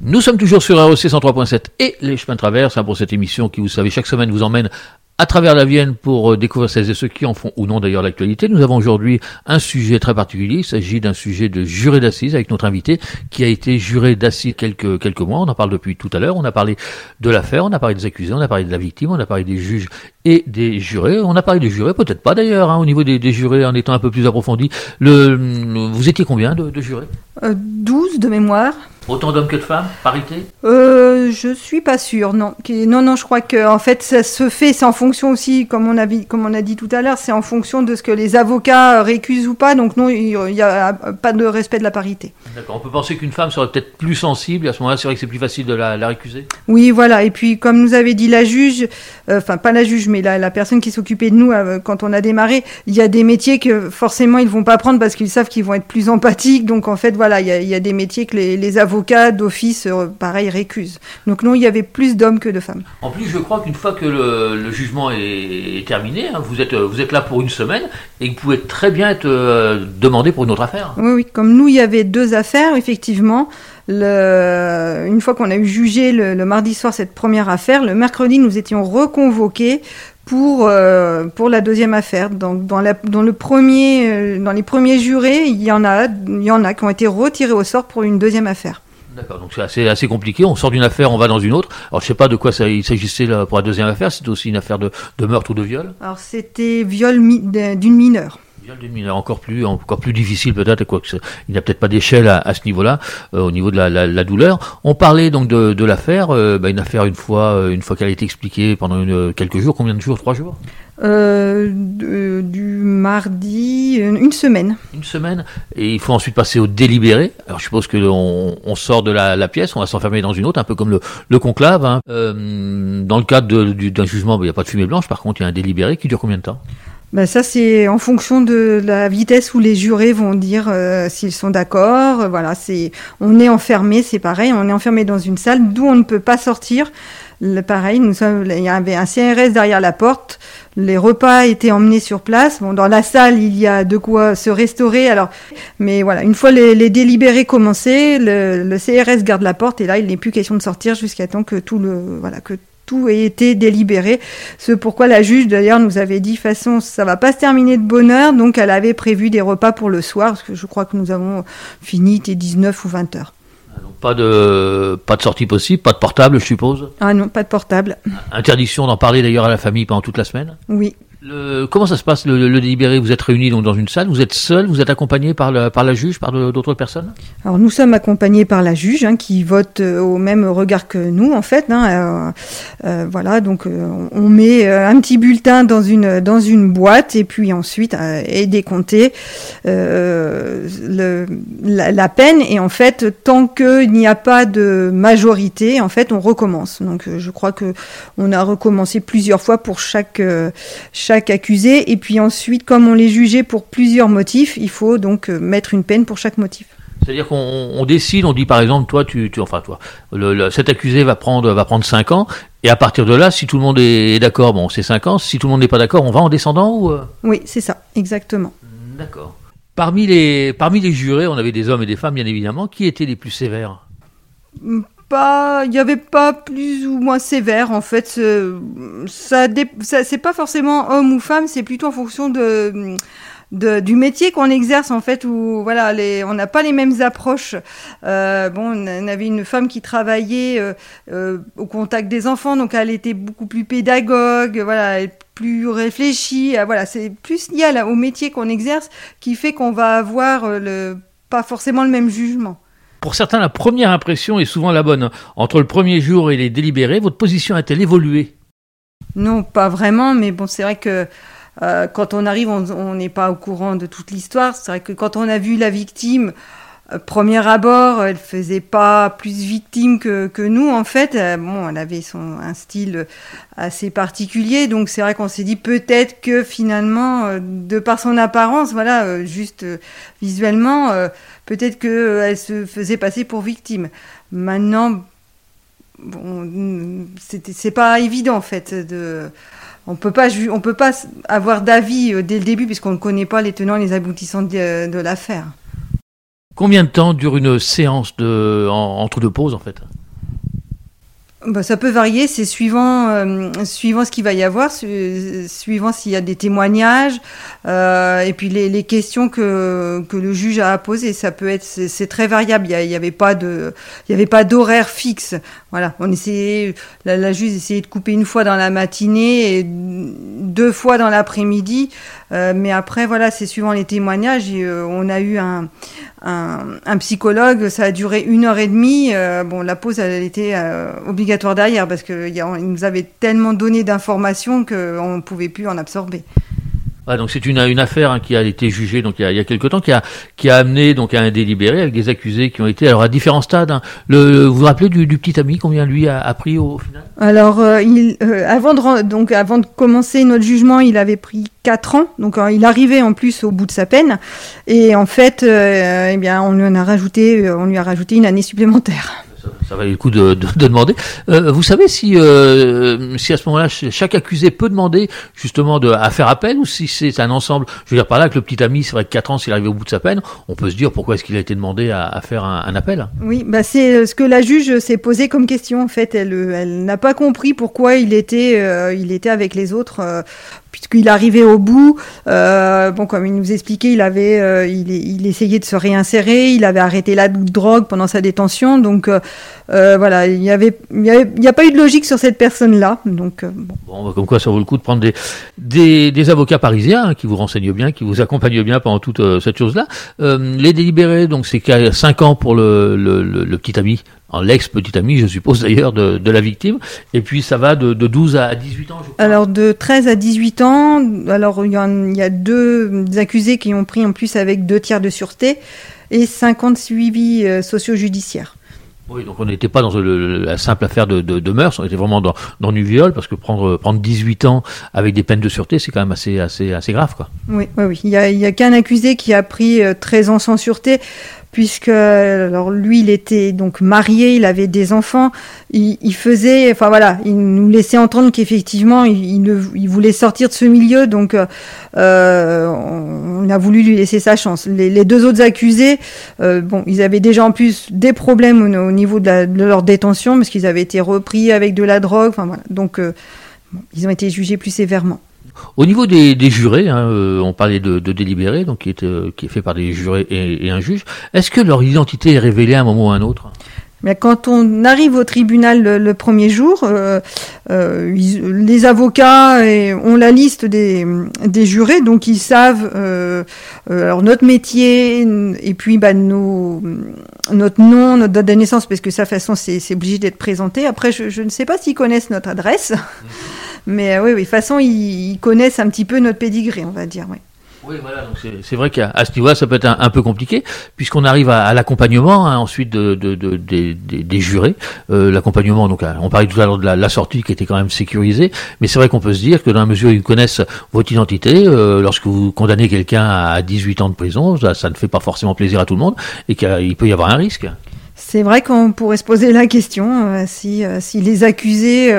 Speaker 2: Nous sommes toujours sur REC 103.7 et les chemins de traverse pour cette émission qui, vous savez, chaque semaine vous emmène à travers la Vienne pour découvrir celles et ceux qui en font ou non d'ailleurs l'actualité. Nous avons aujourd'hui un sujet très particulier. Il s'agit d'un sujet de juré d'assises avec notre invité qui a été juré d'assises quelques mois. On en parle depuis tout à l'heure. On a parlé de l'affaire, on a parlé des accusés, on a parlé de la victime, on a parlé des juges et des jurés. On a parlé des jurés, peut-être pas d'ailleurs, au niveau des jurés en étant un peu plus approfondi. Vous étiez combien de jurés
Speaker 3: 12 de mémoire.
Speaker 2: Autant d'hommes que de femmes, parité?
Speaker 3: Je suis pas sûre, non. Non, je crois que en fait ça se fait, c'est en fonction aussi, comme on a dit tout à l'heure, c'est en fonction de ce que les avocats récusent ou pas. Donc non, il y a pas de respect de la parité.
Speaker 2: D'accord. On peut penser qu'une femme serait peut-être plus sensible. À ce moment-là, c'est vrai que c'est plus facile de la récuser.
Speaker 3: Oui, voilà. Et puis comme nous avait dit la juge, enfin pas la juge, mais la personne qui s'occupait de nous quand on a démarré, il y a des métiers que forcément ils vont pas prendre parce qu'ils savent qu'ils vont être plus empathiques. Donc en fait voilà, il y a des métiers que les avocats d'office, pareil, récusent. Donc non, il y avait plus d'hommes que de femmes.
Speaker 2: En plus, je crois qu'une fois que le jugement est terminé, vous êtes là pour une semaine et vous pouvez très bien être demandé pour une autre affaire.
Speaker 3: Oui, comme nous, il y avait 2 affaires, effectivement. Une fois qu'on a eu jugé le mardi soir cette première affaire, le mercredi, nous étions reconvoqués pour la deuxième affaire. Donc dans les premiers jurés, il y en a qui ont été retirés au sort pour une deuxième affaire.
Speaker 2: D'accord, donc c'est assez compliqué. On sort d'une affaire, on va dans une autre. Alors je sais pas de quoi il s'agissait là, pour la deuxième affaire. C'était aussi une affaire de meurtre ou de viol.
Speaker 3: Alors c'était viol d'une mineure.
Speaker 2: Viol d'une mineure, encore plus difficile peut-être, quoique il n'y a peut-être pas d'échelle à ce niveau-là, au niveau de la douleur. On parlait donc de l'affaire, une affaire une fois qu'elle a été expliquée pendant quelques jours. Combien de jours? 3 jours?
Speaker 3: Du mardi, une semaine. Une semaine.
Speaker 2: Et il faut ensuite passer au délibéré. Alors je suppose que on sort de la pièce, on va s'enfermer dans une autre, un peu comme le conclave. Dans le cadre d'un jugement, il n'y a pas de fumée blanche. Par contre, il y a un délibéré qui dure combien de temps?
Speaker 3: Ça, c'est en fonction de la vitesse où les jurés vont dire s'ils sont d'accord. Voilà, on est enfermé, c'est pareil, on est enfermé dans une salle d'où on ne peut pas sortir. Pareil, il y avait un CRS derrière la porte. Les repas étaient emmenés sur place. Bon, dans la salle, il y a de quoi se restaurer. Alors, mais voilà, une fois les délibérés commencés, le CRS garde la porte et là, il n'est plus question de sortir jusqu'à temps que tout ait été délibéré. C'est pourquoi la juge, d'ailleurs, nous avait dit, de toute façon, ça va pas se terminer de bonne heure, donc elle avait prévu des repas pour le soir, parce que je crois que nous avons fini, était 19 ou 20 heures.
Speaker 2: Donc pas de sortie possible, pas de portable, je suppose?
Speaker 3: Ah non, pas de portable.
Speaker 2: Interdiction d'en parler d'ailleurs à la famille pendant toute la semaine?
Speaker 3: Oui.
Speaker 2: Comment ça se passe, le délibéré? Vous êtes réunis donc dans une salle, vous êtes seul, vous êtes accompagné par la juge, par d'autres personnes?
Speaker 3: Alors nous sommes accompagnés par la juge qui vote au même regard que nous en fait. Voilà, donc on met un petit bulletin dans une boîte et puis ensuite est décompté la peine et en fait tant qu'il n'y a pas de majorité, en fait on recommence. Donc je crois que on a recommencé plusieurs fois pour chaque accusé, et puis ensuite, comme on les jugeait pour plusieurs motifs, il faut donc mettre une peine pour chaque motif.
Speaker 2: C'est-à-dire qu'on décide, on dit par exemple, toi, cet accusé va prendre 5 ans, et à partir de là, si tout le monde est d'accord, bon, c'est 5 ans, si tout le monde n'est pas d'accord, on va en descendant ou...
Speaker 3: Oui, c'est ça, exactement.
Speaker 2: D'accord. Parmi les jurés, on avait des hommes et des femmes, bien évidemment, qui étaient les plus sévères?
Speaker 3: Il n'y avait pas plus ou moins sévère en fait. C'est pas forcément homme ou femme, c'est plutôt en fonction du métier qu'on exerce en fait, où voilà, on n'a pas les mêmes approches. On avait une femme qui travaillait au contact des enfants, donc elle était beaucoup plus pédagogue, voilà, plus réfléchie. Voilà, c'est plus lié au métier qu'on exerce qui fait qu'on va avoir pas forcément le même jugement.
Speaker 2: Pour certains, la première impression est souvent la bonne. Entre le premier jour et les délibérés, votre position a-t-elle évolué?
Speaker 3: Non, pas vraiment, mais bon, c'est vrai que quand on arrive, on n'est pas au courant de toute l'histoire. C'est vrai que quand on a vu la victime, premier abord, elle faisait pas plus victime que nous, en fait. Elle avait un style assez particulier, donc c'est vrai qu'on s'est dit peut-être que finalement, de par son apparence, voilà, juste visuellement, peut-être qu'elle se faisait passer pour victime. Maintenant, c'est pas évident, en fait, on peut pas avoir d'avis dès le début puisqu'on ne connaît pas les tenants et les aboutissants de l'affaire.
Speaker 2: Combien de temps dure une séance entre deux pauses en fait?
Speaker 3: Ça peut varier, c'est suivant ce qu'il va y avoir, suivant s'il y a des témoignages, et puis les questions que le juge a à poser. Ça peut être, c'est très variable. Il y avait pas d'horaire fixe. Voilà, la juge essayait de couper une fois dans la matinée et 2 fois dans l'après-midi. Mais après, voilà, c'est suivant les témoignages. Et, on a eu un psychologue, ça a duré 1h30. La pause, elle était obligatoire derrière parce qu'il nous avait tellement donné d'informations qu'on ne pouvait plus en absorber.
Speaker 2: Ouais, donc c'est une affaire qui a été jugée donc il y a quelque temps, qui a amené donc à un délibéré avec des accusés qui ont été à différents stades. Vous vous rappelez du petit ami, combien lui a pris au final?
Speaker 3: Alors avant de commencer notre jugement, il avait pris 4 ans, donc il arrivait en plus au bout de sa peine, et en fait on lui a rajouté une année supplémentaire.
Speaker 2: Ça valait le coup de demander. Vous savez si à ce moment-là, chaque accusé peut demander justement à faire appel, ou si c'est un ensemble. Je veux dire par là que le petit ami, c'est vrai que 4 ans, s'il arrive au bout de sa peine, on peut se dire pourquoi est-ce qu'il a été demandé à faire un appel. Oui,
Speaker 3: c'est ce que la juge s'est posé comme question. En fait, elle n'a pas compris pourquoi il était avec les autres. Puisqu'il arrivait au bout, comme il nous expliquait, il essayait de se réinsérer, il avait arrêté la drogue pendant sa détention, donc il y a pas eu de logique sur cette personne-là, donc
Speaker 2: comme quoi ça vaut le coup de prendre des avocats parisiens qui vous renseignent bien, qui vous accompagnent bien pendant toute cette chose-là. Les délibérés, donc c'est qu'à 5 ans pour le petit ami. L'ex-petit ami, je suppose d'ailleurs, de la victime. Et puis ça va de 12 à 18 ans, je crois.
Speaker 3: Alors de 13 à 18 ans, alors il y a 2 accusés qui ont pris en plus avec 2 tiers de sûreté et 50 suivis socio-judiciaires.
Speaker 2: Oui, donc on n'était pas dans la simple affaire de mœurs, on était vraiment dans du viol, parce que prendre 18 ans avec des peines de sûreté, c'est quand même assez grave, quoi. Oui. Il y a qu'un accusé qui a pris 13 ans sans sûreté, puisque alors lui il était donc marié, il avait des enfants, il nous laissait entendre qu'effectivement il voulait sortir de ce milieu, donc on a voulu lui laisser sa chance. Les 2 autres accusés, ils avaient déjà en plus des problèmes au niveau de leur détention, parce qu'ils avaient été repris avec de la drogue, donc ils ont été jugés plus sévèrement. Au niveau des jurés, on parlait de délibéré, donc qui est fait par des jurés et un juge. Est-ce que leur identité est révélée à un moment ou à un autre?
Speaker 3: Mais quand on arrive au tribunal le premier jour, les avocats ont la liste des jurés, donc ils savent alors notre métier et puis notre nom, notre date de naissance, parce que ça, de toute façon, c'est obligé d'être présenté. Après, je ne sais pas s'ils connaissent notre adresse, mais oui, de toute façon, ils connaissent un petit peu notre pédigré, on va dire, oui.
Speaker 2: Oui, voilà, donc c'est vrai qu'à ce niveau-là, ça peut être un peu compliqué, puisqu'on arrive à l'accompagnement, ensuite des jurés. L'accompagnement, donc on parlait tout à l'heure de la sortie qui était quand même sécurisée, mais c'est vrai qu'on peut se dire que dans la mesure où ils connaissent votre identité, lorsque vous condamnez quelqu'un à 18 ans de prison, ça ne fait pas forcément plaisir à tout le monde, et qu'il peut y avoir un risque.
Speaker 3: C'est vrai qu'on pourrait se poser la question si les accusés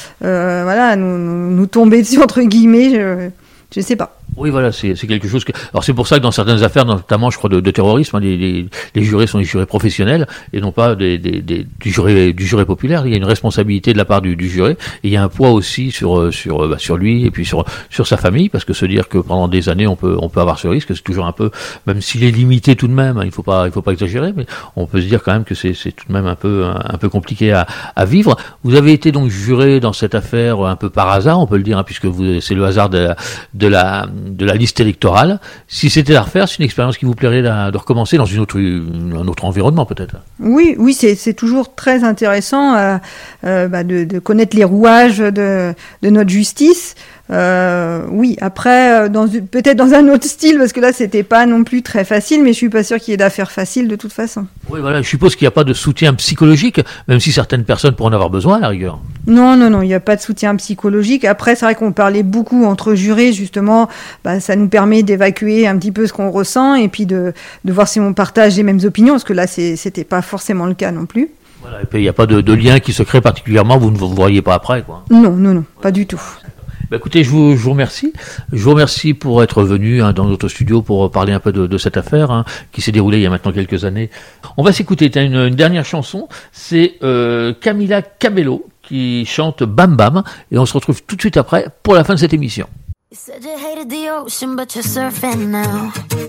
Speaker 3: nous tombaient dessus, entre guillemets, je ne sais pas.
Speaker 2: Oui, voilà, c'est quelque chose que. Alors c'est pour ça que dans certaines affaires, notamment, je crois de terrorisme, les jurés sont des jurés professionnels et non pas du juré populaire. Il y a une responsabilité de la part du juré, et il y a un poids aussi sur lui et puis sur sa famille, parce que se dire que pendant des années on peut avoir ce risque, c'est toujours un peu, même s'il est limité tout de même, il faut pas exagérer, mais on peut se dire quand même que c'est tout de même un peu compliqué à vivre. Vous avez été donc juré dans cette affaire un peu par hasard, on peut le dire, puisque c'est le hasard de la liste électorale. Si c'était à refaire, c'est une expérience qui vous plairait de recommencer dans un autre environnement peut-être.
Speaker 3: Oui, c'est toujours très intéressant de connaître les rouages de notre justice. Oui, après, peut-être dans un autre style, parce que là, c'était pas non plus très facile, mais je suis pas sûr qu'il y ait d'affaires faciles de toute façon.
Speaker 2: Oui, voilà, je suppose qu'il n'y a pas de soutien psychologique, même si certaines personnes pourraient en avoir besoin à la rigueur.
Speaker 3: Non, il n'y a pas de soutien psychologique. Après, c'est vrai qu'on parlait beaucoup entre jurés, justement, ça nous permet d'évacuer un petit peu ce qu'on ressent, et puis de voir si on partage les mêmes opinions, parce que là, c'était pas forcément le cas non plus.
Speaker 2: Voilà, et puis il n'y a pas de lien qui se crée particulièrement, vous ne vous voyez pas après, quoi.
Speaker 3: Non, pas du tout.
Speaker 2: Écoutez, je vous remercie. Je vous remercie pour être venu dans notre studio pour parler un peu de cette affaire qui s'est déroulée il y a maintenant quelques années. On va s'écouter une dernière chanson. C'est Camila Cabello qui chante Bam Bam. Et on se retrouve tout de suite après pour la fin de cette émission.
Speaker 4: You said you hated the ocean, but you're surfing now.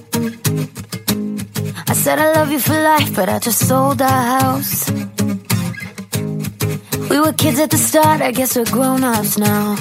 Speaker 4: I said I love you for life, but I just sold our house. We were kids at the start, I guess we're grown-ups now.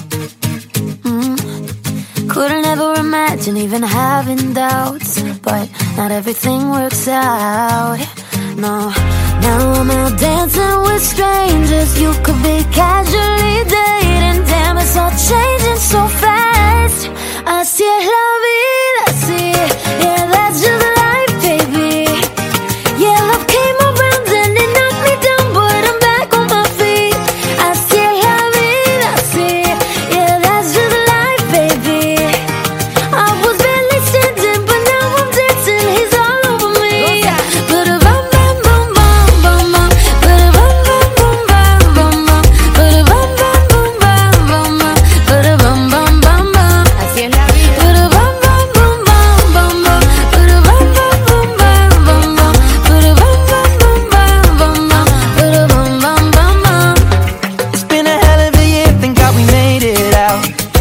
Speaker 4: Couldn't ever imagine even having doubts, but not everything works out. No, now I'm out dancing with strangers. You could be casually dating. Damn, it's all changing so fast. Así es la vida, así. Yeah, that's just life, baby. Yeah, love came around and it knocked me down, but I'm back on my feet. Así es la vida, así. Yeah, that's just life, baby. I was barely standing, but now I'm dancing. He's all over me. But a bum bum bum bum bum bum. But a bum bum bum bum bum bum. But a bum bum bum bum bum bum. But a bum bum bum bum. Así es la vida. But a bum bum bum bum bum bum. But a bum bum bum bum bum bum. But a bum bum bum bum bum bum. But a bum bum bum bum.
Speaker 9: It's been a hell of a year, thank God we made it out.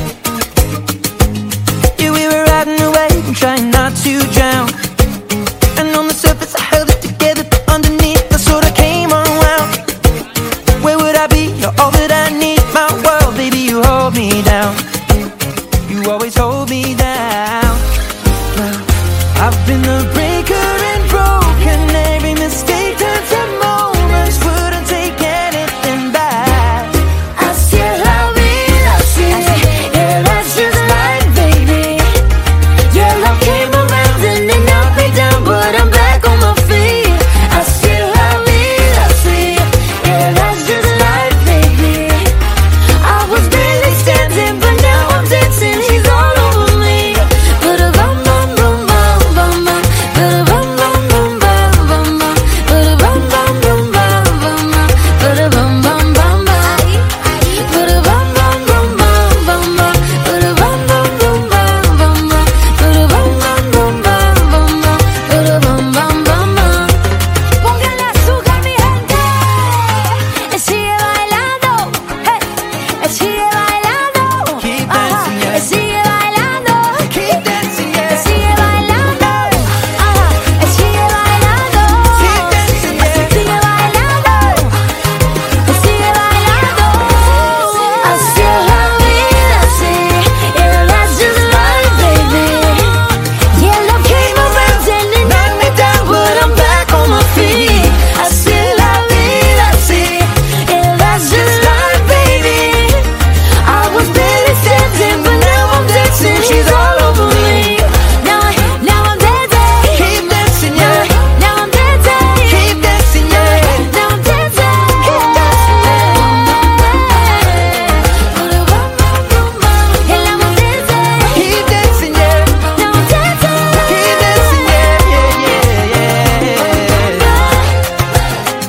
Speaker 9: Yeah, we were riding away and trying not to drown. And on the surface I held it together, but underneath I sort of came unwound. Where would I be? You're all that I need. My world, baby, you hold me down. You always hold me down. I've been the breaker and broken. Every mistake turned to moments. Wouldn't take anything back.
Speaker 4: Así es la vida, así. Yeah, that's just life, baby. Yeah, love came around and it knocked me down, but I'm back on my feet. Así es la vida, así. Yeah, that's just life, baby. I was barely standing, but now I'm dancing. He's all over me. But a bum bum bum bum bum bum. But a bum bum bum bum bum bum. But a bum bum bum bum bum bum. But a bum bum bum bum. But a bum bum bum bum bum bum. But a bum bum bum bum bum bum. But a bum bum bum bum bum bum. But a bum bum bum bum. Pongan azúcar, mi gente. Sigue bailando. Hey. Sigue bailando.
Speaker 9: Keep dancing, yeah.
Speaker 4: Sigue bailando.
Speaker 9: Keep dancing, yeah.
Speaker 4: Sigue bailando. Sigue bailando.
Speaker 9: Keep dancing, yeah.
Speaker 4: Sigue bailando. Sigue bailando. Así es la vida, así. Yeah, that's just life, baby. Yeah, love came around and it knocked me down, but I'm back on my feet. Así es la vida, así. Yeah, that's just life, baby. I was barely standing, but now I'm dancing. She's all over me. Now I'm dancing.
Speaker 9: Keep dancing, yeah.
Speaker 4: Now I'm dancing.
Speaker 9: Keep dancing, yeah.
Speaker 4: Now I'm dancing. And now I'm dancing.
Speaker 9: Keep dancing, yeah.
Speaker 4: Now I'm dancing.
Speaker 9: Keep dancing, yeah, yeah, yeah, yeah.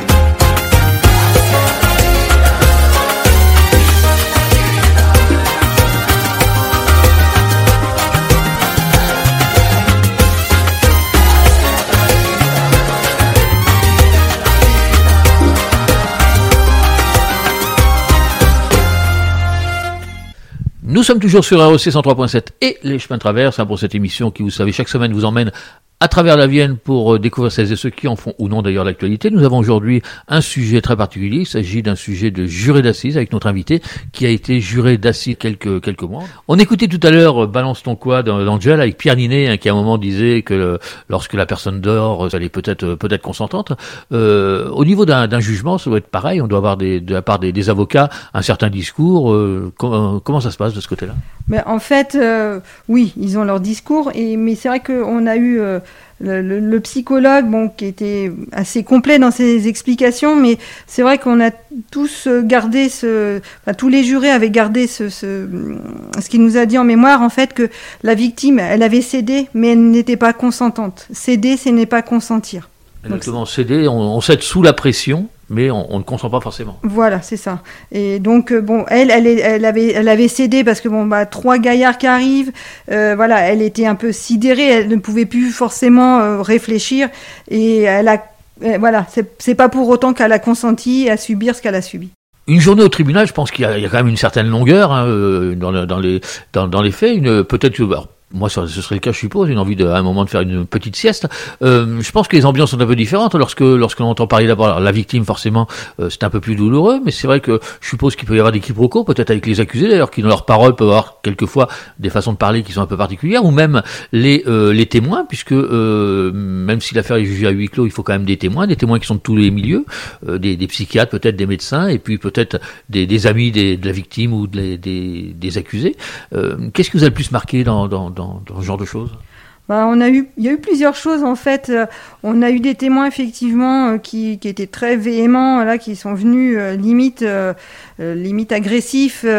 Speaker 2: Nous sommes toujours sur ROC 103.7 et les chemins de traverse pour cette émission qui, vous savez, chaque semaine vous emmène à travers la Vienne pour découvrir celles et ceux qui en font ou non d'ailleurs l'actualité. Nous avons aujourd'hui un sujet très particulier. Il s'agit d'un sujet de juré d'assises avec notre invité qui a été juré d'assises quelques mois. On écoutait tout à l'heure Balance ton quoi d'Angel avec Pierre Ninet qui à un moment disait que lorsque la personne dort, elle est peut-être consentante. Au niveau d'un jugement, ça doit être pareil. On doit avoir de la part des avocats un certain discours. Comment ça se passe de ce côté-là?
Speaker 3: Mais en fait, oui, ils ont leur discours, mais c'est vrai qu'on a eu le psychologue, qui était assez complet dans ses explications, mais c'est vrai qu'on a tous gardé tous les jurés avaient gardé ce qu'il nous a dit en mémoire, en fait, que la victime, elle avait cédé, mais elle n'était pas consentante. Céder, ce n'est pas consentir.
Speaker 2: Exactement, céder, on cède sous la pression. mais on ne consent pas forcément.
Speaker 3: Voilà, c'est ça. Et donc, elle avait cédé parce que 3 gaillards qui arrivent, elle était un peu sidérée, elle ne pouvait plus forcément réfléchir, et c'est pas pour autant qu'elle a consenti à subir ce qu'elle a subi.
Speaker 2: Une journée au tribunal, je pense qu'il y a quand même une certaine longueur dans les faits. Peut-être moi, ce serait le cas, je suppose, une envie à un moment de faire une petite sieste. Je pense que les ambiances sont un peu différentes lorsqu'on entend parler d'abord la victime, forcément, c'est un peu plus douloureux, mais c'est vrai que je suppose qu'il peut y avoir des quiproquos, peut-être avec les accusés d'ailleurs, qui dans leurs paroles peuvent avoir quelquefois des façons de parler qui sont un peu particulières, ou même les témoins, puisque même si l'affaire est jugée à huis clos, il faut quand même des témoins qui sont de tous les milieux, des psychiatres, peut-être des médecins, et puis peut-être des amis de la victime ou des accusés. Qu'est-ce qui vous a le plus marqué dans ce genre de choses?
Speaker 3: Il y a eu plusieurs choses en fait. On a eu des témoins effectivement qui étaient très véhéments, là, qui sont venus limite agressifs,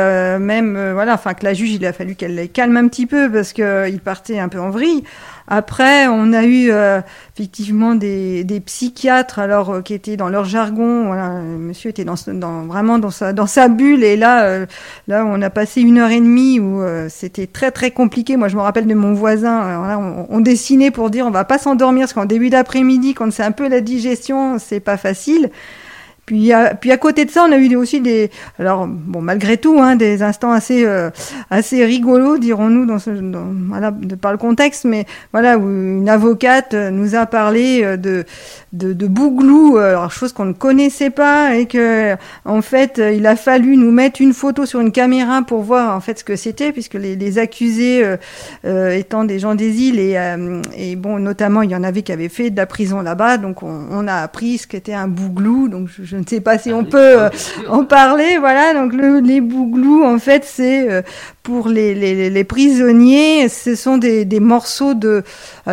Speaker 3: que la juge il a fallu qu'elle les calme un petit peu parce que ils partaient un peu en vrille. Après, on a eu effectivement des psychiatres qui étaient dans leur jargon. Voilà, monsieur était vraiment dans sa bulle, et là on a passé 1h30 où c'était très très compliqué. Moi, je me rappelle de mon voisin. On dessinait pour dire on va pas s'endormir parce qu'en début d'après-midi, quand c'est un peu la digestion, c'est pas facile. Puis à côté de ça, on a eu aussi malgré tout, des instants assez rigolos, dirons-nous, par le contexte, mais voilà, où une avocate nous a parlé de bouglou, chose qu'on ne connaissait pas, et que en fait, il a fallu nous mettre une photo sur une caméra pour voir en fait ce que c'était, puisque les accusés étant des gens des îles, et notamment il y en avait qui avaient fait de la prison là-bas, donc on a appris ce qu'était un bouglou. Donc je ne sais pas si on peut en parler, voilà. Donc les bouglous, en fait, c'est pour les prisonniers, ce sont des morceaux de,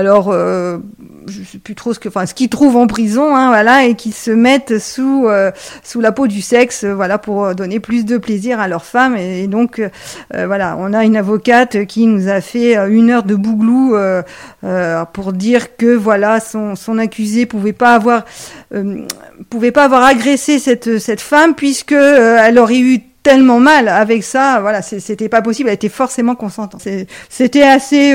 Speaker 3: je sais plus trop ce qu'ils trouvent en prison, et qui se mettent sous la peau du sexe, pour donner plus de plaisir à leurs femmes. Et donc, on a une avocate qui nous a fait 1 heure de bouglou pour dire que son accusé pouvait pas avoir agressé cette femme puisque elle aurait eu tellement mal avec ça, c'était pas possible, elle était forcément consentante. C'était assez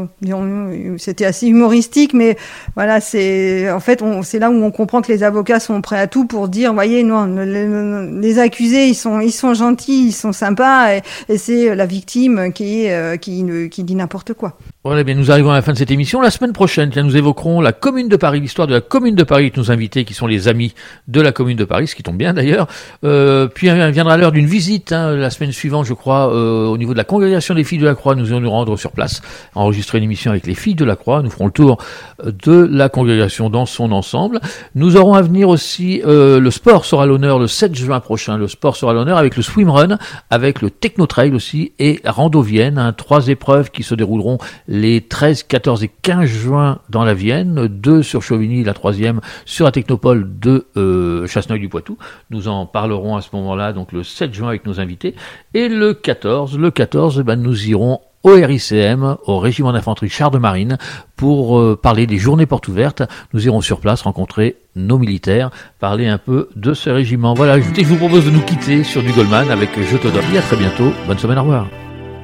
Speaker 3: humoristique, mais c'est là où on comprend que les avocats sont prêts à tout pour dire, voyez, non, les accusés, ils sont gentils, ils sont sympas, et c'est la victime qui dit n'importe quoi.
Speaker 2: Voilà, bien, nous arrivons à la fin de cette émission. La semaine prochaine, nous évoquerons la Commune de Paris, l'histoire de la Commune de Paris avec nos invités qui sont les amis de la Commune de Paris, ce qui tombe bien d'ailleurs. Puis viendra l'heure d'une visite, la semaine suivante, je crois, au niveau de la congrégation des Filles de la Croix. Nous allons nous rendre sur place, enregistrer une émission avec les Filles de la Croix. Nous ferons le tour de la congrégation dans son ensemble. Nous aurons à venir aussi, le sport sera à l'honneur le 7 juin prochain. Le sport sera à l'honneur avec le swimrun, avec le technotrail aussi, et la rando Vienne, 3 épreuves qui se dérouleront les 13, 14 et 15 juin dans la Vienne, 2 sur Chauvigny, la 3e sur la technopole de Chasseneuil-du-Poitou. Nous en parlerons à ce moment-là, donc le 7 juin avec nos invités. Et le 14, nous irons au RICM, au Régiment d'infanterie Chars de Marine, pour parler des journées portes ouvertes. Nous irons sur place rencontrer nos militaires, parler un peu de ce régiment. Voilà, je vous propose de nous quitter sur du Goldman avec Je te donne. Et à très bientôt. Bonne semaine, au revoir.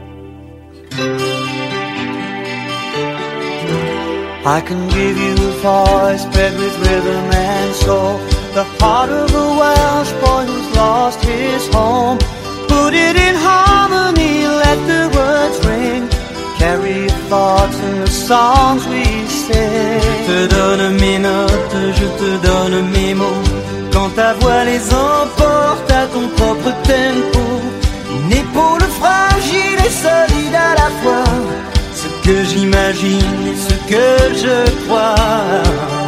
Speaker 9: I can give you a voice bred with rhythm and soul, the heart of a Welsh boy who's lost his home. Put it in harmony, let the words ring, carry your thoughts in the songs we sing. Je te donne mes notes, je te donne mes mots, quand ta voix les emporte à ton propre tempo. Une épaule fragile et solide à la fois, ce que j'imagine et ce que je crois.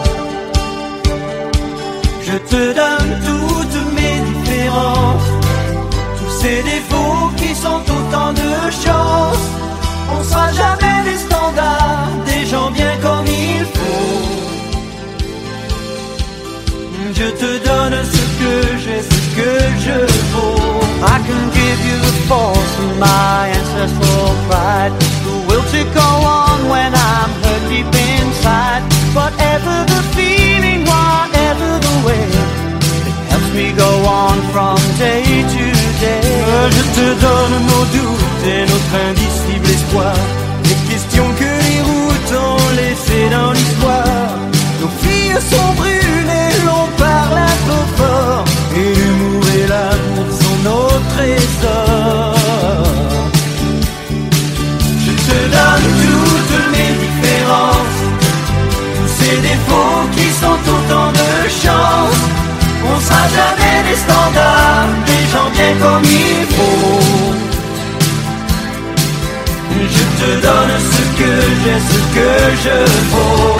Speaker 9: Je te donne toutes mes différences, tous ces défauts qui sont autant de chances. On sera jamais des standards, des gens bien comme il faut. Je te donne ce que j'ai, ce que je vaux. I can give you the force of my ancestral pride, the will to go on when I'm hurt deep inside. Whatever the feeling, whatever the way, Je te donne nos doutes et notre indicible espoir, les questions que les routes ont laissées dans l'histoire. Nos filles sont brûlées, l'on parle un peu fort, et l'humour et l'amour sont nos trésors. Je te donne toutes mes différences, tous ces défauts qui sont autant de chance. On sera jamais des standards, des gens bien comme il faut. Je te donne ce que j'ai, ce que je vaux.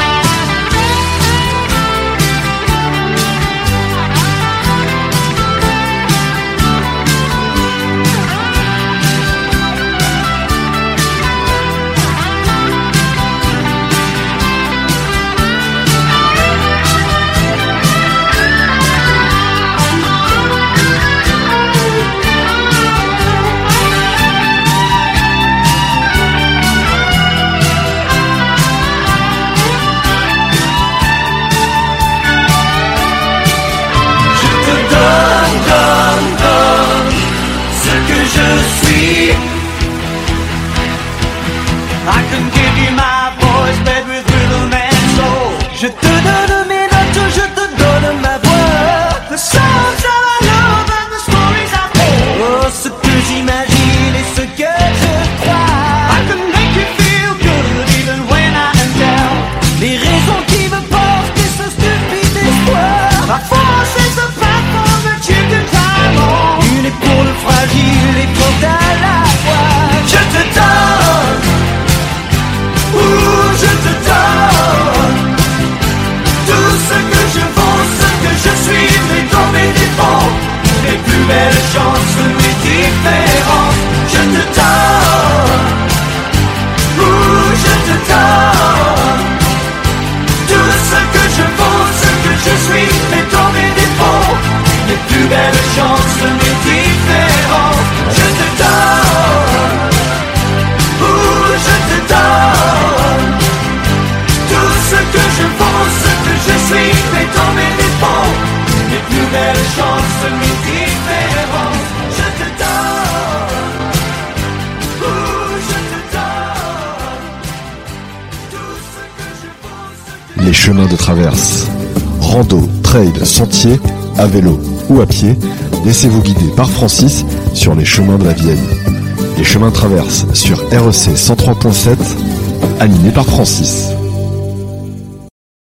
Speaker 9: I can give you my voice, bed with rhythm and soul. Je te donne mes notes, je te donne ma voix. The songs that I love and the stories I told. Oh, ce que j'imagine et ce que je crois. I can make you feel good even when I am down. Les raisons qui me portent et ce stupide espoir. Ma force is a platform that you can climb on. Une épaule fragile et forte à la fois. Je te donne. Je te donne tout ce que je vaux, ce que je suis, mais dans mes défauts, mes plus belles chances, mes différences. Je te donne, je te donne tout ce que je vaux, ce que je suis, mais dans mes défauts, mes plus belles chances, mes différences. Je te donne, je te donne tout ce que je vaux, ce que je suis, mais dans mes défauts, mes plus belles chances, mes différences. Je te donne, je te donne tout ce que je vaux, ce que...
Speaker 1: Les chemins de traverse. Rando, trail, sentier, à vélo ou à pied, laissez-vous guider par Francis sur les chemins de la Vienne. Les chemins de traverse sur REC 103.7, animé par Francis.